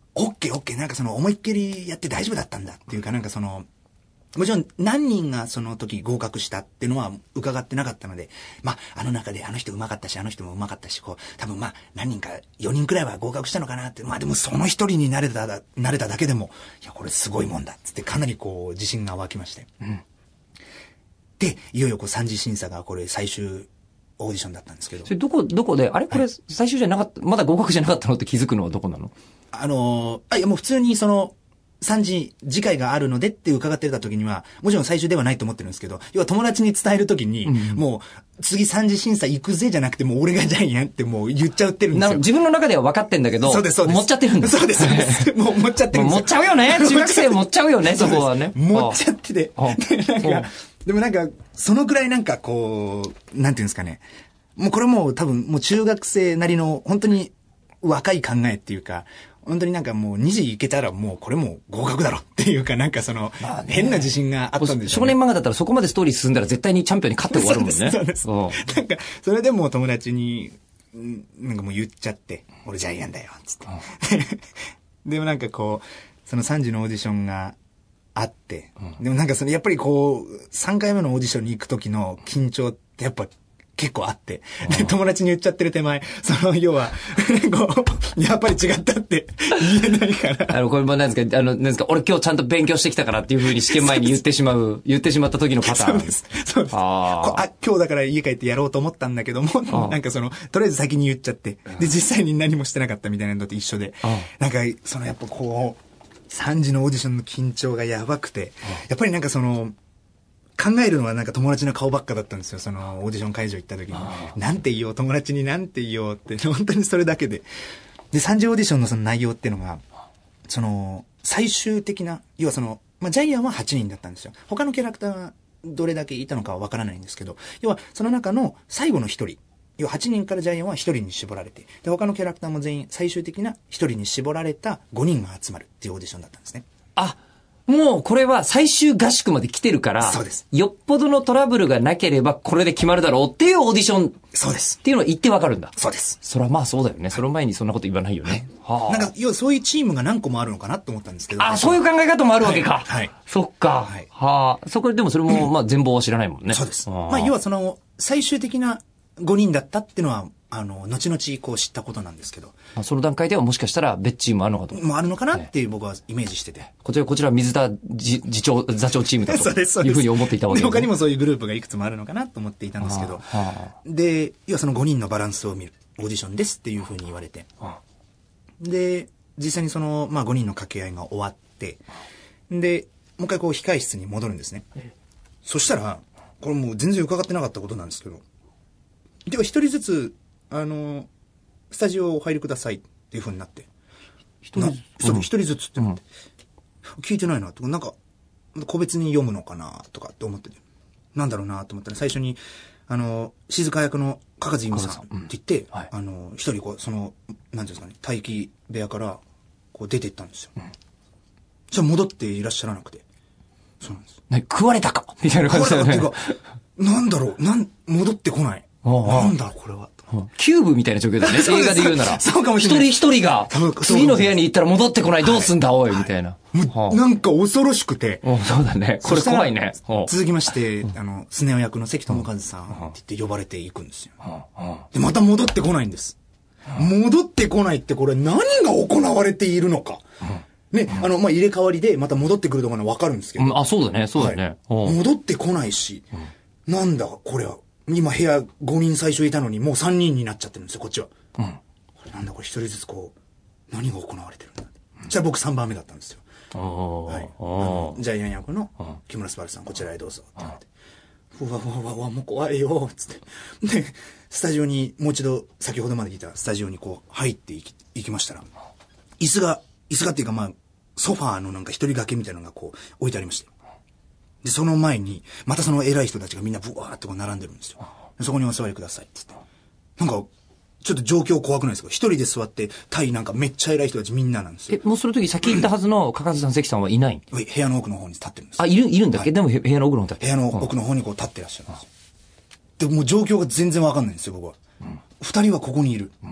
オッケーオッケー、なんかその思いっきりやって大丈夫だったんだっていうか、なんかその、もちろん何人がその時合格したっていうのは伺ってなかったので、まあ、あの中であの人上手かったし、あの人も上手かったし、こう、多分まあ、何人か、よにんくらいは合格したのかなって、まあでもその一人になれた、なれただけでも、いや、これすごいもんだっつってかなりこう、自信が湧きまして。うん、で、いよいよこう三次審査がこれ最終オーディションだったんですけど。 それどこ、どこで、あれこれ最終じゃなかった、まだ合格じゃなかったのって気づくのはどこなの？ あのー、あ、いやもう普通にその、三次、次回があるのでって伺ってた時には、もちろん最終ではないと思ってるんですけど、要は友達に伝える時に、うん、もう、次三次審査行くぜじゃなくて、もう俺がジャイアンってもう言っちゃってるんですよ。 自分の中では分かってんだけど、 そうです、そうです。 持っちゃってるんだ。 そうです、そうです。もう持っちゃってるんですよ。 持っちゃうよね。中学生持っちゃうよね、そこはね。 持っちゃってて。で、なんか、でもなんか、そのくらいなんかこう、なんていうんですかね。もうこれもう多分、もう中学生なりの、本当に若い考えっていうか、本当になんかもうに次行けたらもうこれもう合格だろっていうかなんかその変な自信があったんですよ、ね。 少年漫画だったらそこまでストーリー進んだら絶対にチャンピオンに勝って終わるもんね。 そうです。そうです。なんかそれでもう友達になんかもう言っちゃって俺ジャイアンだよつって。でもなんかこうそのさん次のオーディションがあって、うん、でもなんかそのやっぱりこうさんかいめのオーディションに行く時の緊張ってやっぱ結構あって、で、友達に言っちゃってる手前、その、要は、こう、やっぱり違ったって言えないから。 あの、これも何ですか、あの、何ですか、俺今日ちゃんと勉強してきたからっていう風に試験前に言ってしまう、言ってしまった時のパターン。 そうです。そうです。ああ、今日だから家帰ってやろうと思ったんだけども、なんかその、とりあえず先に言っちゃって、で、実際に何もしてなかったみたいなのと一緒で、なんか、そのやっぱこう、さん次のオーディションの緊張がやばくて、やっぱりなんかその、考えるのはなんか友達の顔ばっかだったんですよ。そのオーディション会場行った時に。なんて言おう、友達になんて言おうって、本当にそれだけで。で、さん次オーディションのその内容っていうのが、その、最終的な、要はその、まあ、ジャイアンははちにんだったんですよ。他のキャラクターがどれだけいたのかはわからないんですけど、要はその中の最後のひとり。要ははちにんからジャイアンはひとりに絞られて、で、他のキャラクターも全員最終的なひとりに絞られたごにんが集まるっていうオーディションだったんですね。 あ、もうこれは最終合宿まで来てるから、 そうです。 よっぽどのトラブルがなければこれで決まるだろうっていうオーディション。 そうです。 っていうのを言ってわかるんだ。 そうです。 それはまあそうだよね。はい、その前にそんなこと言わないよね。 はい、はあ、なんか、要はそういうチームが何個もあるのかなと思ったんですけど。 あ、そういう考え方もあるわけか。 はい。はい、 そっか。はい。はあ。そこででもそれも、まあ全貌は知らないもんね。 そうです。まあ要はその、最終的なごにんだったっていうのは、あの、後々こう知ったことなんですけど。 まあ、その段階ではもしかしたら別チームあるのかと。 もあるのかなっていう僕はイメージしてて。 こちら、こちら水田次次長、座長チームだと。そうです、そうです。いうふうに思っていたわけです、 ね。で、他にもそういうグループがいくつもあるのかなと思っていたんですけど。はあはあ、で、要はそのごにんのバランスを見る。オーディションですっていうふうに言われて。はあ、で、実際にその、まあごにんの掛け合いが終わって、で、もう一回こう控室に戻るんですね。そしたら、これもう全然伺ってなかったことなんですけど、では一人ずつ、あの、スタジオお入りくださいっていう風になって。一人ずつそう、一人ずつってなって。うん、聞いてないなとか、なんか、個別に読むのかなとかって思ってて。なんだろうなと思ったら、最初に、あの、静香役の加賀津由美さんって言って、うんはい、あの、一人こう、その、なんていうんですかね、待機部屋から、こう出て行ったんですよ。うん、じゃあ戻っていらっしゃらなくて。そうなんです。 ね、食われたかみたいな感じだよね。 食われたかっていうか、なんだろう、なん、戻ってこない。なんだこれは。 キューブみたいな状況だね。映画で言うなら。 そうかもしれない。 一人一人が、次の部屋に行ったら戻ってこない、どうすんだ、おい、みたいな。 なんか恐ろしくて。 そうだね。これ怖いね。 続きまして、あの、スネ夫役の関智一さんって言って呼ばれていくんですよ。で、また戻ってこないんです。戻ってこないってこれ何が行われているのか。ね、あの、まあ、入れ替わりでまた戻ってくるとかのわかるんですけど。 あ、そうだね、そうだね。 戻ってこないし、なんだ、これは。今部屋ごにん最初いたのにもうさんにんになっちゃってるんですよ、こっちは。うん。これなんだこれ一人ずつこう、何が行われてるんだって。じゃあ僕さんばんめだったんですよ。はい。あのジャイアン役の木村昴さん、こちらへどうぞ。って言われて。うわうわうわ、もう怖いよ、つって。で、スタジオにもう一度先ほどまで聞いたスタジオにこう入っていき、行きましたら、椅子が、椅子がっていうかまあ、ソファーのなんか一人掛けみたいなのがこう置いてありまして。で、その前に、またその偉い人たちがみんなブワーってこう並んでるんですよ。そこにお座りください、つって。なんか、ちょっと状況怖くないですか？一人で座って、対なんかめっちゃ偉い人たちみんななんですよ。 え、もうその時先行ったはずの加賀津さん、関さんはいない？ 部屋の奥の方に立ってるんです。 あ、いる、いるんだっけ、はい、でも部屋の奥の方部屋の奥の方にこう立ってらっしゃるんですよ。で、もう状況が全然わかんないんですよ、僕は。うん、二人はここにいる。うん、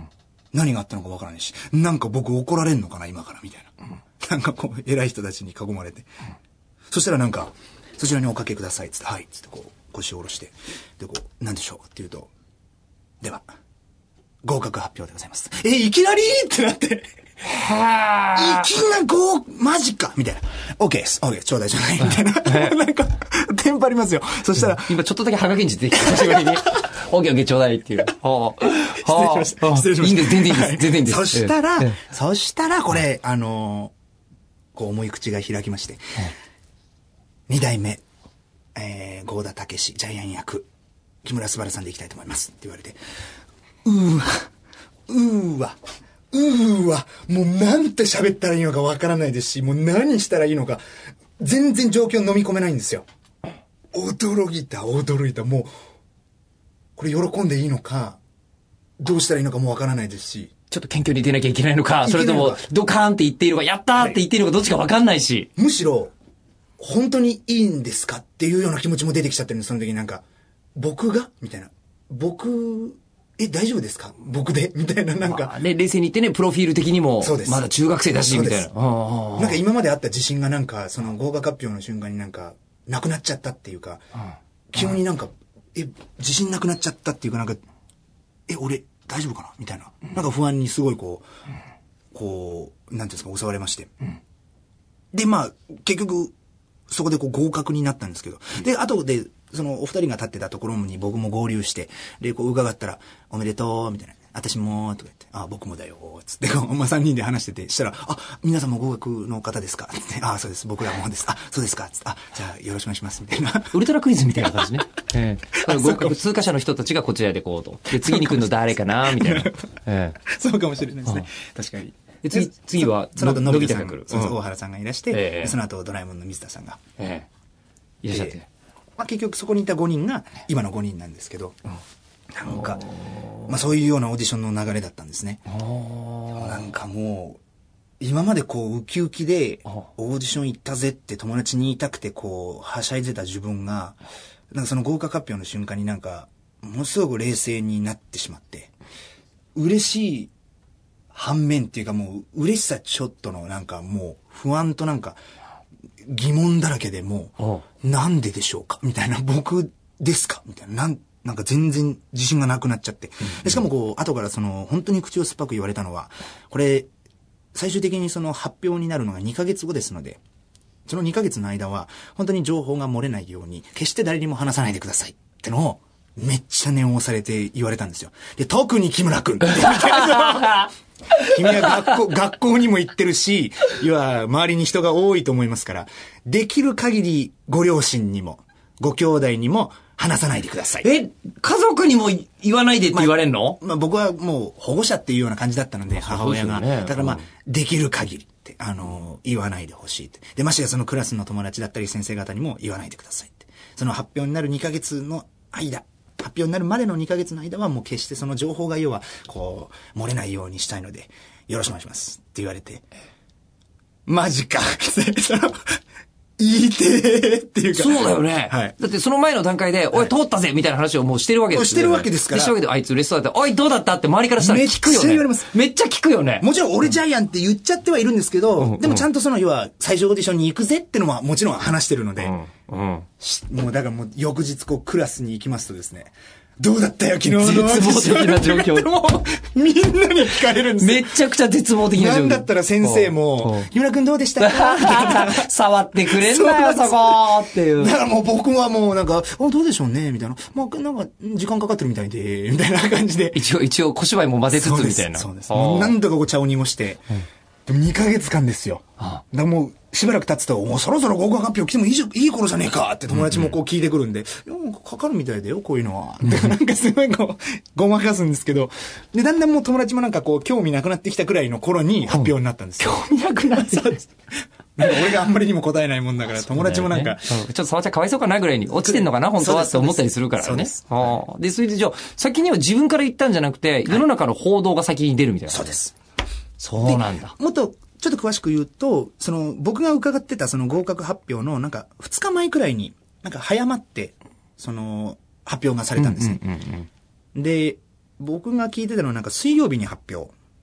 何があったのかわからないし、なんか僕怒られんのかな今からみたいな。うん、なんかこう、偉い人たちに囲まれて。うん、そしたらなんか、そちらにおかけくださいっつって、はいっつってこう、腰を下ろして、でこう、なんでしょうって言うと、では、合格発表でございます。え、いきなりってなって。はぁ。いきなり合、マジかみたいな。OK です。OK、ちょうだいちょうだい。みたいな。なんか、テンパりますよ。そしたら。 今ちょっとだけハガキンジ出てきた。久しぶりに。OK、OK、ちょうだいっていう。はぁ。失礼しました。失礼しました。 いいんです、全然いいです。全然いいんです。 そしたら、そしたらこれ、あの、こう重い口が開きまして。二代目、えー、郷田武史、ジャイアン役、木村昴さんでいきたいと思います。って言われて。うーわ、うーわ、うーわ、もうなんて喋ったらいいのかわからないですし、もう何したらいいのか、全然状況飲み込めないんですよ。驚いた、驚いた、もう、これ喜んでいいのか、どうしたらいいのかもわからないですし。 ちょっと謙虚に出なきゃいけないのか、それともドカーンって言っているのか、やったーって言っているのか、どっちかわかんないし。 むしろ、本当にいいんですかっていうような気持ちも出てきちゃってるんです、その時になんか。僕がみたいな。僕、え、大丈夫ですか僕でみたいな、なんか、まあ。 ね、冷静に言ってね、プロフィール的にも、そうです。まだ中学生だし、みたいな。 なんか今まであった自信がなんか、その合格発表の瞬間になんか、なくなっちゃったっていうか、急になんか、え、自信なくなっちゃったっていうか、なんか、え、俺、大丈夫かなみたいな。なんか不安にすごいこう、こう、なんていうんですか、襲われまして。で、まあ、結局、そこでこう合格になったんですけど。で、後で、そのお二人が立ってたところに僕も合流して、で、こう伺ったら、おめでとう、みたいな。私も、とか言って、あ、僕もだよ、つって、こう、まあ、三人で話してて、したら、あ、皆さんも合格の方ですかつって、あ、そうです、僕らもです。あ、そうですかつって、あ、じゃあよろしくお願いします、みたいな。 ウルトラクイズみたいな感じね。ええー。合格通過者の人たちがこちらでこうと。で、次に来るの誰かなみたいな。ええ。そうかもしれないですね。確かに。 で次、次は、 その後、のび太が来る。そうそう、大原さんがいらして、えー、その後、ドラえもんの水田さんが。 ええ。いらっしゃって。 まあ、結局そこにいたごにんが今のごにんなんですけど、うん、なんか、まあそういうようなオーディションの流れだったんですね。なんかもう、今までこうウキウキでオーディション行ったぜって友達に言いたくてこうはしゃいでた自分が、なんかその合格発表の瞬間になんか、ものすごく冷静になってしまって、嬉しい反面っていうかもう嬉しさちょっとのなんかもう不安となんか、疑問だらけでもう、なんででしょうかみたいな、僕ですかみたいな、なん、なんか全然自信がなくなっちゃって。でしかもこう、後からその、本当に口を酸っぱく言われたのは、これ、最終的にその発表になるのがにかげつごですので、そのにかげつの間は、本当に情報が漏れないように、決して誰にも話さないでくださいってのを、めっちゃ念を押されて言われたんですよ。で、特に木村くんって。君は学校、学校にも行ってるし、要は周りに人が多いと思いますから、できる限りご両親にも、ご兄弟にも話さないでください。 え、家族にも言わないでって言われんの？ まあ、まあ、僕はもう保護者っていうような感じだったので、母親が。ね、だからまあ、うん、できる限りって、あの、言わないでほしいって。で、ましてやそのクラスの友達だったり先生方にも言わないでくださいって。その発表になるにかげつの間、発表になるまでのにかげつの間はもう決してその情報が要はこう漏れないようにしたいのでよろしくお願いしますって言われて、マジか言いてーっていうか。 そうだよね。はい。だってその前の段階で、おい、通ったぜみたいな話をもうしてるわけですよね。 してるわけですから。 してるわけで、あいつ嬉しそうだった。おい、どうだったって周りからしたら聞くよね。めっちゃ言われます。めっちゃ聞くよね。 もちろん俺ジャイアンって言っちゃってはいるんですけど、うん、でもちゃんとその要は最終オーディションに行くぜってのはもちろん話してるので、うんうん、もうだからもう翌日こうクラスに行きますとですね、どうだったよ昨日の絶望的な状況。 もうみんなに聞かれるんですよ。 めちゃくちゃ絶望的な状況。 なんだったら先生も、木村くんどうでしたか触ってくれんなよ、そこっていう。 だからもう僕はもうなんか、あ、どうでしょうねみたいな。まあ、なんか、時間かかってるみたいで、みたいな感じで。 一応、一応、小芝居も混ぜつつみたいな。 そうです。そうです。もう何度かこう茶を濁して、うん、でもにかげつかんですよ。ああだからもう、しばらく経つと、もうそろそろ合格発表来てもいいじゃん、いい頃じゃねえかって友達もこう聞いてくるんで、うんうん、いや、かかるみたいだよ、こういうのは。でなんかすごいこう、ごまかすんですけど、で、だんだんもう友達もなんかこう、興味なくなってきたくらいの頃に発表になったんですよ。 興味なくなってきた。 なんか俺があんまりにも答えないもんだから、友達もなんか、 ね、ちょっと沢ちゃんかわいそうかなぐらいに落ちてんのかな、本当はって思ったりするからね。そうです。ああ。で、それでじゃあ、先には自分から言ったんじゃなくて、世の中の報道が先に出るみたいな。 そうです。 そうなんだ。 もっと、ちょっと詳しく言うと、その、僕が伺ってたその合格発表のなんか、二日前くらいに、なんか早まって、その、発表がされたんですね。うんうんうんうん、で、僕が聞いてたのはなんか水曜日に発表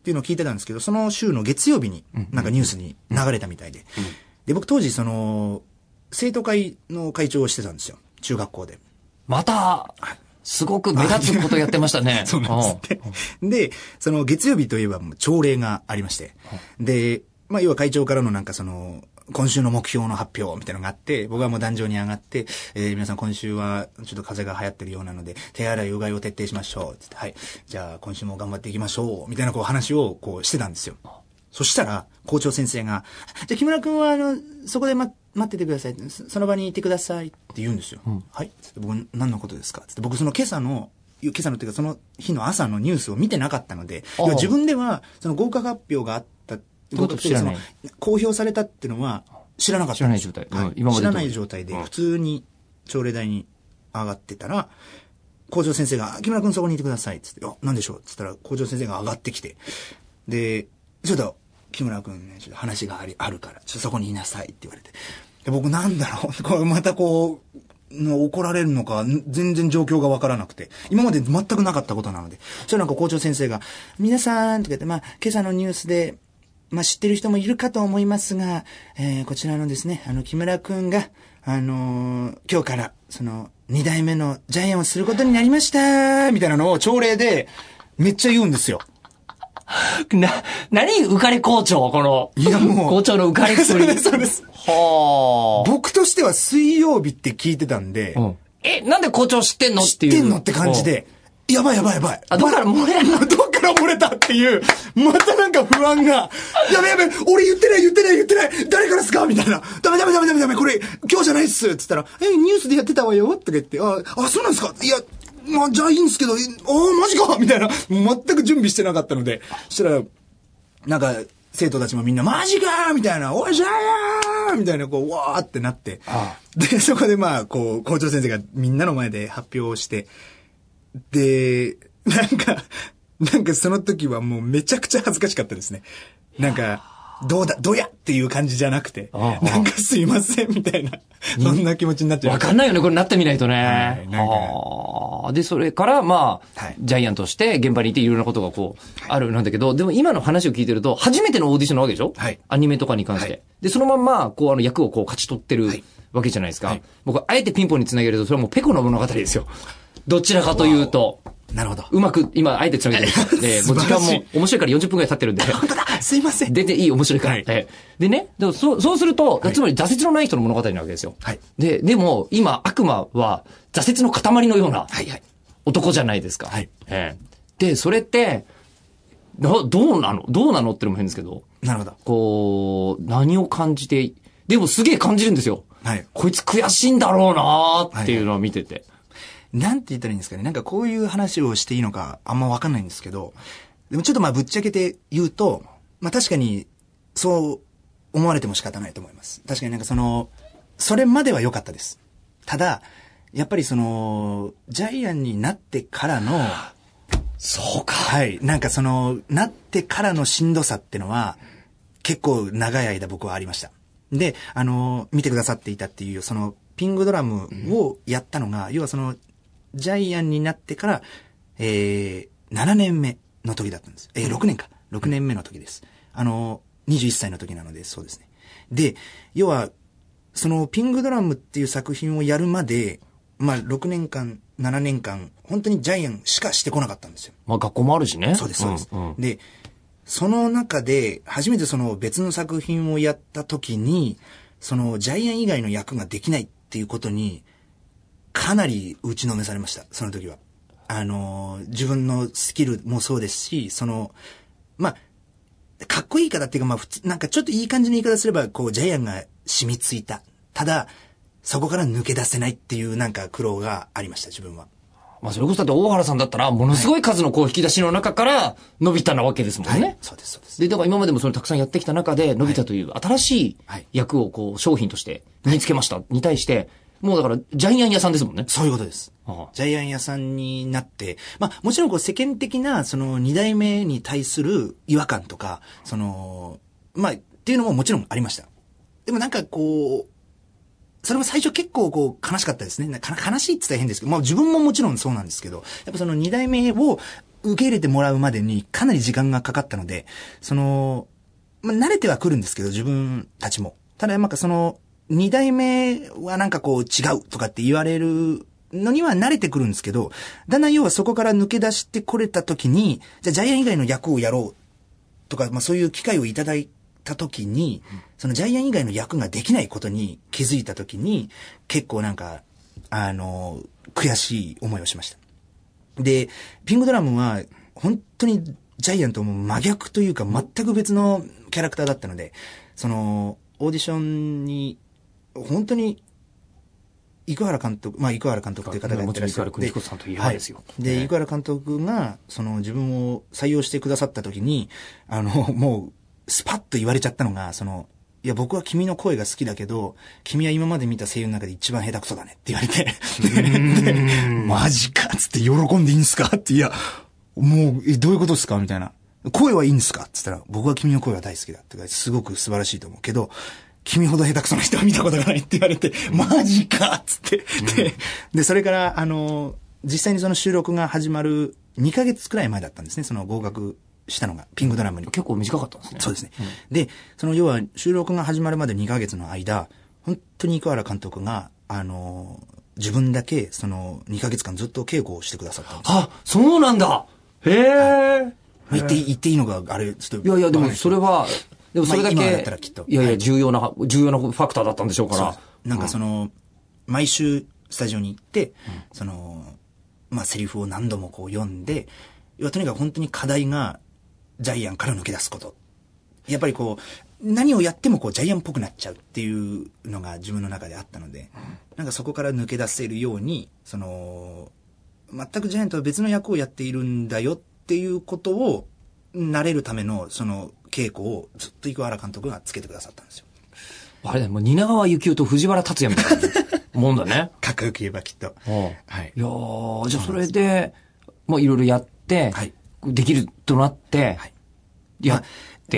っていうのを聞いてたんですけど、その週の月曜日に、なんかニュースに流れたみたいで。で、僕当時、その、生徒会の会長をしてたんですよ。中学校で。 また、すごく目立つことやってましたね。 そうなんです。で、その月曜日といえば朝礼がありまして。で、まあ、要は会長からのなんかその、今週の目標の発表みたいなのがあって、僕はもう壇上に上がって、えー、皆さん今週はちょっと風邪が流行ってるようなので、手洗いうがいを徹底しましょう。つって、はい。じゃあ今週も頑張っていきましょう。みたいなこう話をこうしてたんですよ。そしたら、校長先生が、じゃあ木村くんはあの、そこでま、待っててください。その場にいてくださいって言うんですよ。うん、はい。つって僕何のことですかつって僕その今朝の、今朝のっていうかその日の朝のニュースを見てなかったので、要は自分ではその合格発表があった合格知らない。 公表されたっていうのは知らなかった。 知らない状態。 はい、今まで知らない状態で普通に朝礼台に上がってたら、校長先生が、木村くんそこにいてください。つって、あ、なんでしょうつったら校長先生が上がってきて、で、ちょっと、木村くんね、ちょっと話があり、あるから、ちょっとそこにいなさいって言われて。で僕なんだろうこれまたこう、怒られるのか、全然状況がわからなくて。今まで全くなかったことなので。それなんか校長先生が、皆さんとか言って、まあ、今朝のニュースで、まあ、知ってる人もいるかと思いますが、えー、こちらのですね、あの、木村くんが、あのー、今日から、その、二代目のジャイアンをすることになりましたみたいなのを朝礼で、めっちゃ言うんですよ。 な、何浮かれ校長この。 いやもう。 校長の浮かれっぷり。 そうです、そうです。はあ。僕としては水曜日って聞いてたんで。 うん、え、なんで校長知ってんのっていう。 知ってんのって感じで。やばいやばいやばい。 あ、どっから漏れたどっから漏れたっていう、またなんか不安が。やべやべ、俺言ってない言ってない言ってない誰からっすかみたいな。ダメダメダメダメダメ、これ、今日じゃないっすつったら、え、ニュースでやってたわよとか言って、あ、あ、そうなんですかいや、まあ、じゃあいいんですけど、ああ、マジかみたいな。全く準備してなかったので。そしたら、なんか、生徒たちもみんな、マジかみたいな、おい、ジャイアンみたいな、こう、わーってなって。ああで、そこでまあ、こう、校長先生がみんなの前で発表をして、で、なんか、なんかその時はもうめちゃくちゃ恥ずかしかったですね。なんか、どうだ、どうやっていう感じじゃなくて、ああなんかすいませんみたいな、そんな気持ちになっちゃう。 わかんないよね、これなってみないとね。はい、なんかで、それからまあ、はい、ジャイアンとして現場にいていろんなことがこう、あるなんだけど、でも今の話を聞いてると、初めてのオーディションなわけでしょはい。アニメとかに関して。はい、で、そのまんま、こう、あの役をこう勝ち取ってるわけじゃないですか。はい、僕、あえてピンポンにつなげると、それはもうペコの物語ですよ。どちらかというと。 なるほど。 うまく、今、あえてつなげてる。で、もう時間も面白いからよんじゅっぷんくらい経ってるんで。 本当だすいません。 出ていい面白いから。はい、でね、でもそう、そうすると、はい、つまり挫折のない人の物語なわけですよ。はい。で、でも、今、悪魔は挫折の塊のような男じゃないですか。はい。えー、で、それって、どうなのどうなのってのも変ですけど。 なるほど。 こう、何を感じて、でもすげえ感じるんですよ。はい。こいつ悔しいんだろうなーっていうのを見てて。はいなんて言ったらいいんですかね。なんかこういう話をしていいのかあんまわかんないんですけど、でもちょっとまあぶっちゃけて言うと、まあ確かにそう思われても仕方ないと思います。確かになんかその、それまでは良かったです。ただ、やっぱりその、ジャイアンになってからの、 そうか。 はい。なんかその、なってからのしんどさってのは、結構長い間僕はありました。で、あの、見てくださっていたっていう、その、ピングドラムをやったのが、うん、要はその、ジャイアンになってから、えー、ななねんめの時だったんです。えー、ろくねんか。ろくねんめの時です。あの、にじゅういっさいの時なので、そうですね。で、要は、その、ピングドラムっていう作品をやるまで、まあ、ろくねんかん、ななねんかん、本当にジャイアンしかしてこなかったんですよ。 まあ、学校もあるしね。 そうです、そうです。うんうん、で、その中で、初めてその別の作品をやった時に、その、ジャイアン以外の役ができないっていうことに、かなり打ちのめされました、その時は。あの、自分のスキルもそうですし、その、まあ、かっこいい方っていうか、まあ、普通、なんかちょっといい感じの言い方すれば、こう、ジャイアンが染みついた。ただ、そこから抜け出せないっていうなんか苦労がありました、自分は。 まあ、それこそだって大原さんだったら、ものすごい数のこう引き出しの中から、のび太なわけですもんね。はい、 そうです、そうです。 で、だから今までもそれたくさんやってきた中で、のび太という新しい役をこう、商品として身につけました。に対して、もうだから、ジャイアン屋さんですもんね。 そういうことです。ああジャイアン屋さんになって、まあ、もちろんこう世間的な、その二代目に対する違和感とか、その、まあ、っていうのももちろんありました。でもなんかこう、それも最初結構こう悲しかったですね。悲しいって言ったら変ですけど、まあ自分ももちろんそうなんですけど、やっぱその二代目を受け入れてもらうまでにかなり時間がかかったので、その、まあ、慣れてはくるんですけど、自分たちも。ただ、なんかその、二代目はなんかこう違うとかって言われるのには慣れてくるんですけど、だんだん要はそこから抜け出してこれた時に、じゃあジャイアン以外の役をやろうとか、まあそういう機会をいただいた時に、そのジャイアン以外の役ができないことに気づいた時に、結構なんか、あの、悔しい思いをしました。で、ピンクドラムは本当にジャイアンとも真逆というか全く別のキャラクターだったので、その、オーディションに、本当に、生原監督、まあ、生原監督という方がやってらっしゃる。 生原邦彦さんといえばですよ。 で、生原監督が、その、自分を採用してくださった時に、あの、もう、スパッと言われちゃったのが、その、いや、僕は君の声が好きだけど、君は今まで見た声優の中で一番下手くそだねって言われて、で、マジかっつって喜んでいいんすかって、いや、もう、え、どういうことですかみたいな。声はいいんですかって言ったら、僕は君の声が大好きだって言われて、すごく素晴らしいと思うけど、君ほど下手くそな人は見たことがないって言われて、マジかっつって。で、で、それから、あの、実際にその収録が始まるにかげつくらい前だったんですね、その合格したのが、ピンクドラムに。 結構短かったんですね。 そうですね。うん、で、その要は収録が始まるまでにかげつの間、本当に生原監督が、あの、自分だけ、そのにかげつかんずっと稽古をしてくださったんです。 あ、そうなんだへえ、はい、 言って、言っていいのか、あれ、ちょっと。 いやいや、でもそれは、でもそれだけ、まあ、 今だったらきっと。 いやいや、重要な、重要なファクターだったんでしょうから。 なんかその、うん、毎週スタジオに行って、うん、その、まあ、セリフを何度もこう読んで、要はとにかく本当に課題が、ジャイアンから抜け出すこと。やっぱりこう、何をやってもこう、ジャイアンっぽくなっちゃうっていうのが自分の中であったので、うん、なんかそこから抜け出せるように、その、全くジャイアンとは別の役をやっているんだよっていうことを、慣れるための、その、稽古をずっと生原監督がつけてくださったんですよ。 あれだ、もう蜷川幸雄と藤原竜也みたいなもんだね。 かっこよく言えばきっと。 はい。いやー、じゃあそれで、まあいろいろやって、はい、できるとなって、はい、やって、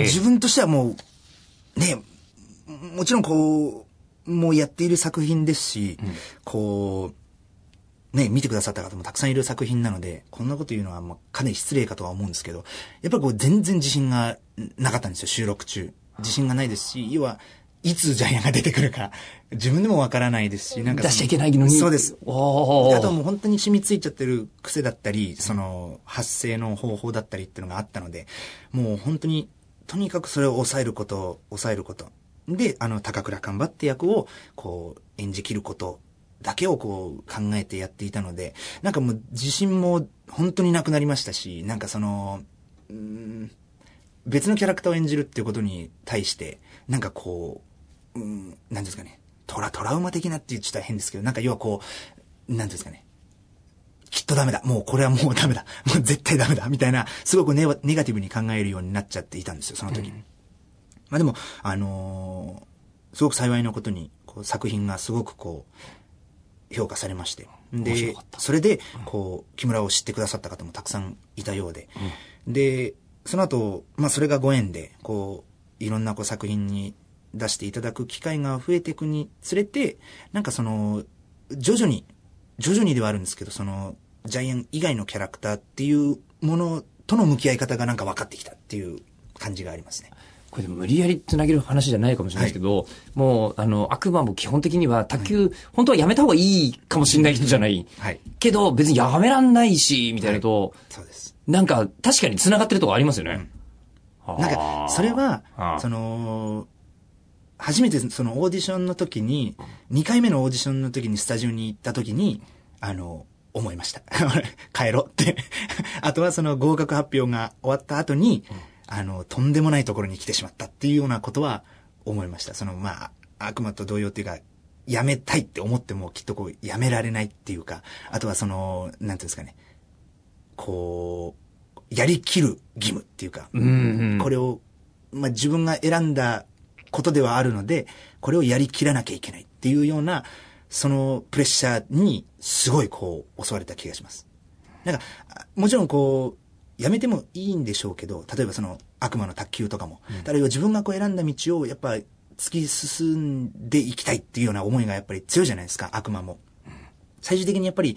まあ、自分としてはもう、ね、もちろんこう、もうやっている作品ですし、うん、こう、ね、見てくださった方もたくさんいる作品なので、こんなこと言うのはまあかなり失礼かとは思うんですけど、やっぱりこう全然自信がなかったんですよ、収録中。自信がないですし、要は、いつジャイアンが出てくるか、自分でもわからないですし、 なんか出しちゃいけないのに。 そうです。あともう本当に染みついちゃってる癖だったり、その発声の方法だったりっていうのがあったので、もう本当に、とにかくそれを抑えること、抑えること。で、あの、高倉寛馬って役を、こう、演じ切ること。だけをこう考えてやっていたので、なんかもう自信も本当になくなりましたし、なんかその、うーん、別のキャラクターを演じるっていうことに対して、なんかこう、うーん、なんですかね、トラ、トラウマ的なって言っちゃったら変ですけど、なんか要はこう、なんですかね、きっとダメだ、もうこれはもうダメだ、もう絶対ダメだ、みたいな、すごくネネガティブに考えるようになっちゃっていたんですよ、その時。うん、まあでも、あのー、すごく幸いなことに、こう作品がすごくこう、評価されまして。で、それで、こう、木村を知ってくださった方もたくさんいたようで。うん、で、その後、まあそれがご縁で、こう、いろんなこう作品に出していただく機会が増えていくにつれて、なんかその、徐々に、徐々にではあるんですけど、その、ジャイアン以外のキャラクターっていうものとの向き合い方がなんか分かってきたっていう感じがありますね。 これ無理やりつなげる話じゃないかもしれないですけど、はい、もう、あの、悪魔も基本的には卓球、はい、本当はやめた方がいいかもしれない人じゃない。はい。けど、別にやめらんないし、みたいなと、はい、 そうです。 なんか、確かに繋がってるとこありますよね。 うん、なんか、それは、その、初めてそのオーディションの時に、にかいめのオーディションの時にスタジオに行った時に、あの、思いました。帰ろうって。あとはその合格発表が終わった後に、うん、あの、とんでもないところに来てしまったっていうようなことは思いました。その、まあ、悪魔と同様っていうか、やめたいって思ってもきっとこう、やめられないっていうか、あとはその、なんていうんですかね、こう、やりきる義務っていうか、 うんうん、 これを、まあ自分が選んだことではあるので、これをやりきらなきゃいけないっていうような、そのプレッシャーにすごいこう、襲われた気がします。なんか、もちろんこう、やめてもいいんでしょうけど、例えばその悪魔の卓球とかも、うん、だから自分がこう選んだ道をやっぱ突き進んでいきたいっていうような思いがやっぱり強いじゃないですか、悪魔も。最終的にやっぱり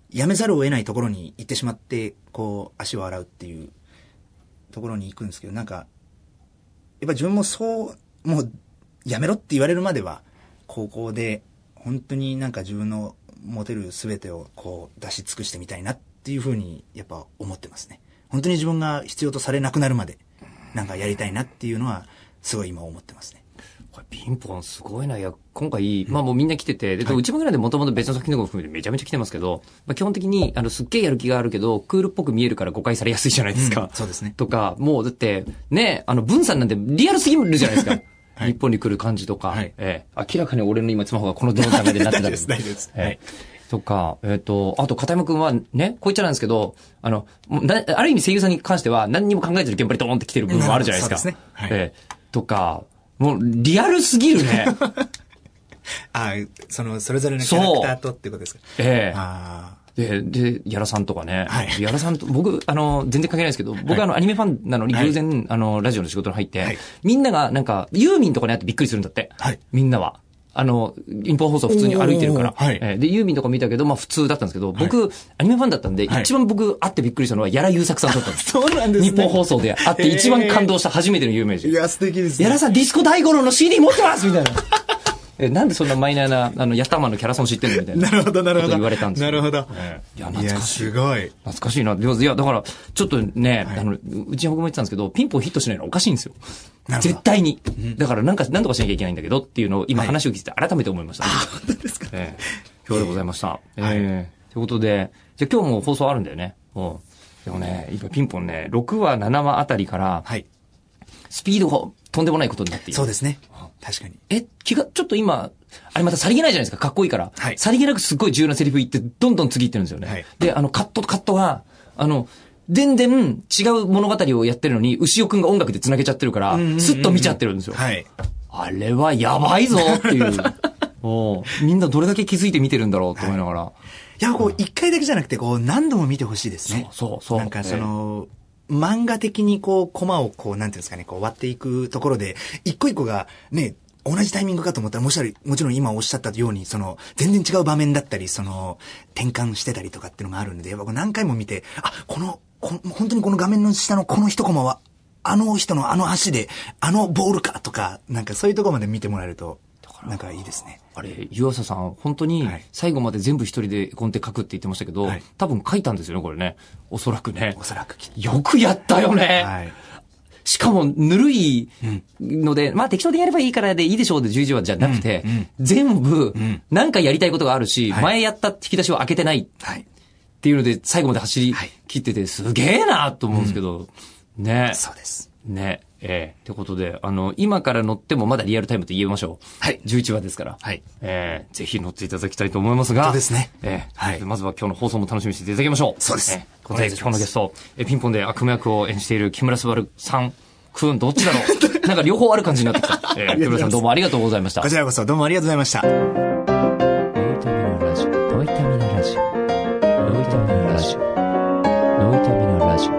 やめざるを得ないところに行ってしまって、こう、足を洗うっていうところに行くんですけど、なんか、やっぱ自分もそう、もう、やめろって言われるまでは、高校で、本当になんか自分の持てる全てをこう出し尽くしてみたいなっていうふうにやっぱ思ってますね。本当に自分が必要とされなくなるまでなんかやりたいなっていうのはすごい今思ってますね。 これピンポンすごいな。いや、今回、まあもうみんな来てて、で、はい、内村ぐらいでもともと別の作品とかも含めてめちゃめちゃ来てますけど、まあ基本的に、あの、すっげえやる気があるけど、クールっぽく見えるから誤解されやすいじゃないですか。うん、 そうですね。 とか、もうだって、ね、あの、文さんなんてリアルすぎるじゃないですか。はい、日本に来る感じとか、はい、えー、明らかに俺の今スマホがこのドローンの中でなってたんです。 大丈夫です。はい。 とか、えっ、ー、と、あと、片山くんはね、こう言っちゃなんですけど、あの、なある意味声優さんに関しては何にも考えずに現場にドーンって来てる部分もあるじゃないですか。 そうですね。はい。 えー、とか、もう、リアルすぎるね。 ああ、その、それぞれのキャラクターとってことですか。 ええー。 ああ。 で、で、矢良さんとかね。 はい。 矢良さんと、僕、あの、全然関係ないですけど、僕、はい、あの、アニメファンなのに偶然、はい、あの、ラジオの仕事に入って、はい、みんなが、なんか、ユーミンとかに会ってびっくりするんだって。はい。みんなは。あの、インポ放送普通に歩いてるから。はい。えー、で、ユーミンとか見たけど、まあ普通だったんですけど、僕、はい、アニメファンだったんで、はい、一番僕会ってびっくりしたのは、矢良優作さんだったんです。 そうなんですね。 日本放送で会って一番感動した初めての有名人。 いや、素敵ですね。 矢良さん、ディスコ大五郎の シーディー 持ってますみたいな。え、なんでそんなマイナーな、あの、ヤッターマンのキャラソン知ってんのみたいな。 なるほど、なるほど。 言われたんですよ。 なるほど。 えー、いや、懐かしい。 いや、すごい。 懐かしいな。でも、いや、だから、ちょっとね、はい、あの、うちの僕も言ってたんですけど、ピンポンヒットしないのはおかしいんですよ。絶対に。うん、だから、なんか、なんとかしなきゃいけないんだけどっていうのを、今話を聞いて改めて思いました、ね。 はい、あ、本当ですか。 えー、今日でございました。はい、えー、ということで、じゃあ今日も放送あるんだよね。もう。でもね、今ピンポンね、ろくわ、ななわあたりから、はい。スピードがとんでもないことになっている。 そうですね。確かに。 え、気が、ちょっと今、あれまたさりげないじゃないですか。かっこいいから。はい。さりげなくすっごい重要なセリフ言って、どんどん次行ってるんですよね。はい。で、あの、カット、カットが、あの、全然違う物語をやってるのに、牛尾くんが音楽で繋げちゃってるから、スッと見ちゃってるんですよ。はい。あれはやばいぞっていう。もう、みんなどれだけ気づいて見てるんだろうと思いながら。はい、 いや、こう、一回だけじゃなくて、こう、何度も見てほしいですね。 そうそうそう。 なんかその、えー、漫画的にこう、コマをこう、なんていうんですかね、こう割っていくところで、一個一個がね、同じタイミングかと思ったら、もちろん、もちろん今おっしゃったように、その、全然違う場面だったり、その、転換してたりとかっていうのがあるんで、僕何回も見て、あ、この、こ本当にこの画面の下のこの一コマは、あの人のあの足で、あのボールかとか、なんかそういうところまで見てもらえると、なんかいいですね。 あれ、湯浅さん、本当に、最後まで全部一人でコンテ書くって言ってましたけど、はい、多分書いたんですよね、これね。おそらくね。 おそらく。 よくやったよね。はい。しかも、ぬるいので、うん、まあ適当でやればいいからでいいでしょうでじゅういちわじゃなくて、うんうん、全部、なんかやりたいことがあるし、はい、前やった引き出しを開けてない。はい。っていうので、最後まで走り切ってて、すげえなと思うんですけど、うん、ね。 そうです。 ね。ええー。ってことで、あの、今から乗ってもまだリアルタイムと言えましょう。はい。じゅういちわですから。はい。ええー、ぜひ乗っていただきたいと思いますが。 そうですね。 ええー。はい。まずは今日の放送も楽しみにしていただきましょう。 そうです。 えー、ということで、今日のゲスト、えピンポンで悪夢役を演じている木村昴さん。くん、どっちだろうなんか両方ある感じになってきた。えー、木村さんどうもありがとうございました。 こちらこそどうもありがとうございました。ノイタミナラジオ。ノイタミナラジオ。ノイタミナラジオ。ノイタミナラジオ。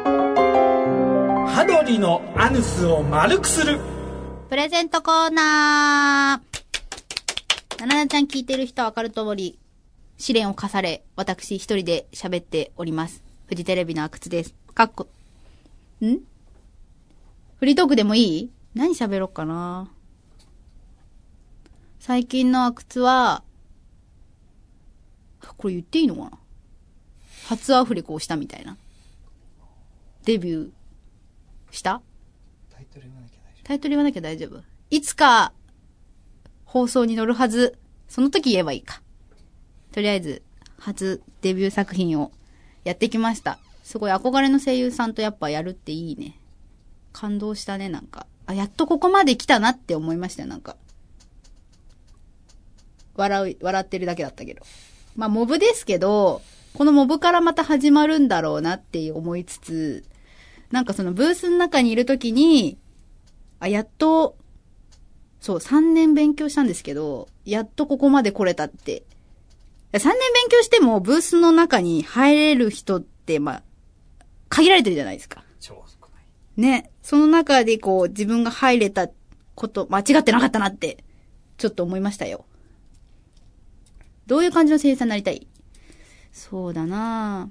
ハドリのアヌスを丸くする。 プレゼントコーナー。なななちゃん聞いてる人はわかる通り、試練を課され、私一人で喋っております。フジテレビの阿久津です。かっこ、んフリートークでもいい？何喋ろうかな。最近の阿久津は、これ言っていいのかな？初アフレコをしたみたいな。デビューした？ タイトル言わなきゃ大丈夫。 タイトル言わなきゃ大丈夫。いつか放送に乗るはず。その時言えばいいか。とりあえず、初デビュー作品をやってきました。すごい憧れの声優さんとやっぱやるっていいね。感動したね、なんか。あ、やっとここまで来たなって思いましたよ、なんか。笑う、笑ってるだけだったけど。まあ、モブですけど、このモブからまた始まるんだろうなって思いつつ、なんかそのブースの中にいるときに、あ、やっと、そう、さんねん勉強したんですけど、やっとここまで来れたって。さんねん勉強してもブースの中に入れる人って、まあ、限られてるじゃないですか。ね、その中でこう自分が入れたこと間違ってなかったなってちょっと思いましたよ。どういう感じの声優さんになりたい？ そうだな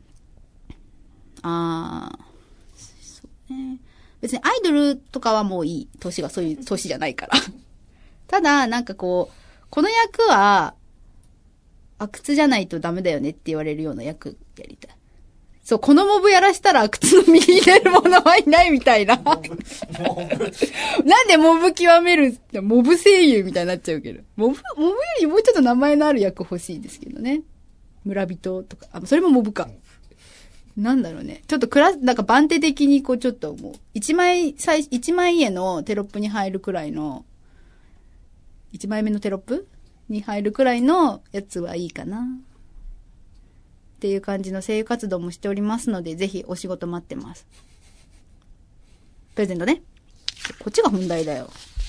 あー、そうね。別にアイドルとかはもういい。年がそういう年じゃないから。ただ、なんかこう、この役は、阿久津じゃないとダメだよねって言われるような役やりたい。そう、このモブやらしたら阿久津の右に出る者はいないみたいな。なんでモブ極めるって、モブ声優みたいになっちゃうけど。モブ、モブよりもうちょっと名前のある役欲しいですけどね。村人とか。あ、それもモブか。なんだろうね。ちょっとクラス、なんか番手的にこうちょっともう、一枚、最、一枚絵のテロップに入るくらいの、一枚目のテロップに入るくらいのやつはいいかな。っていう感じの声優活動もしておりますので、ぜひお仕事待ってます。プレゼントね。こっちが本題だよ。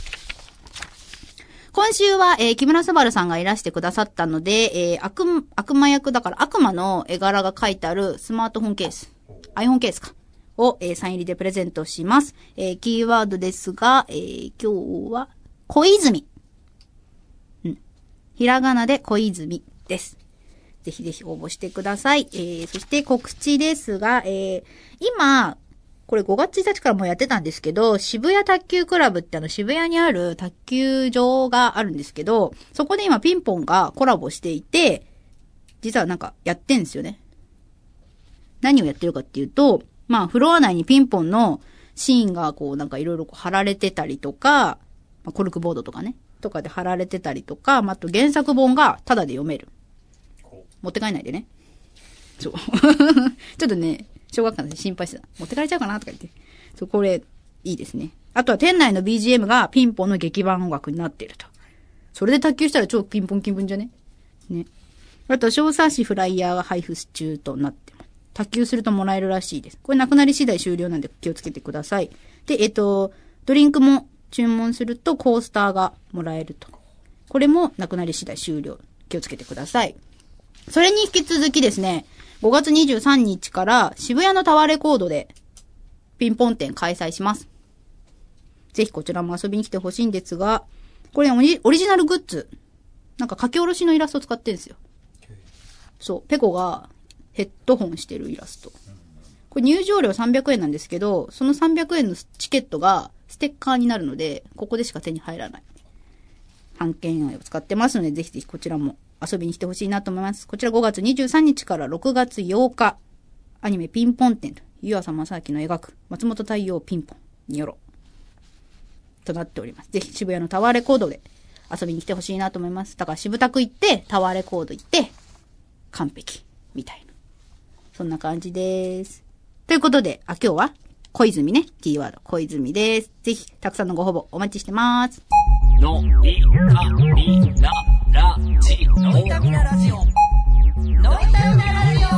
今週は、えー、木村昴さんがいらしてくださったので、えー、悪、悪魔役だから悪魔の絵柄が書いてあるスマートフォンケース、iPhone ケースか、を、えー、サイン入りでプレゼントします。えー、キーワードですが、えー、今日は、小泉。うん。ひらがなで小泉です。ぜひぜひ応募してください。えー、そして告知ですが、えー、今、これごがつついたちからもうやってたんですけど、渋谷卓球クラブってあの渋谷にある卓球場があるんですけど、そこで今ピンポンがコラボしていて、実はなんかやってんですよね。何をやってるかっていうと、まあフロア内にピンポンのシーンがこうなんかいろいろ貼られてたりとか、まあ、コルクボードとかね、とかで貼られてたりとか、あと原作本がタダで読める。持って帰んないでね。そう。ちょっとね、小学館で心配してた。持って帰れちゃうかなとか言って。そう、これ、いいですね。あとは店内の ビージーエム がピンポンの劇版音楽になっていると。それで卓球したら超ピンポン気分じゃねね。あと、小冊子フライヤーが配布中となってます。卓球するともらえるらしいです。これなくなり次第終了なんで気をつけてください。で、えっと、ドリンクも注文するとコースターがもらえると。これもなくなり次第終了。気をつけてください。それに引き続きですね、ごがつにじゅうさんにちから渋谷のタワーレコードでピンポン展開催します。ぜひこちらも遊びに来てほしいんですが、これオリ、オリジナルグッズ、なんか書き下ろしのイラストを使ってるんですよ。そう、ペコがヘッドホンしてるイラスト。これ入場料さんびゃくえんなんですけど、そのさんびゃくえんのチケットがステッカーになるので、ここでしか手に入らない。版権愛を使ってますので、ぜひぜひこちらも遊びに来てほしいなと思います。こちらごがつにじゅうさんにちからろくがつようか、アニメピンポン展と、湯浅正明の描く松本太陽ピンポンによろとなっております。ぜひ渋谷のタワーレコードで遊びに来てほしいなと思います。だから渋宅行って、タワーレコード行って、完璧みたいな。そんな感じです。ということで、あ、今日は小泉ね、キーワード小泉です。ぜひたくさんのご応募お待ちしてます。のいたみなラジオ。のいたみなラジオ。のいたみなラジ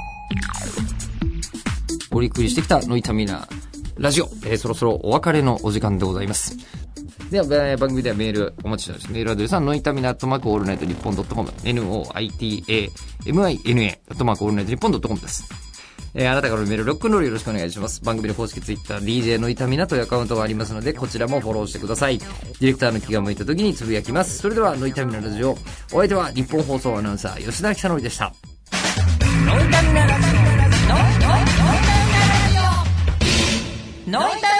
オ。お送りしてきたのいたみなラジオ。えー、そろそろお別れのお時間でございます。では、えー、番組ではメールお待ちしております。メールアドレスはのいたみなアットマークオールナイトニッポンドットコム、ノイタミナアットマークオールナイトニッポンドットコムです。えー、あなたからのメール、ロックンロールよろしくお願いします。番組の公式ツイッター、ディージェー のいたみなというアカウントがありますので、こちらもフォローしてください。ディレクターの気が向いた時につぶやきます。それでは、のいたみなラジオ。お相手は日本放送アナウンサー、吉田久典でした。のいたみなラジオ。のいたみなラジオ。のいたみなラジオ。のいた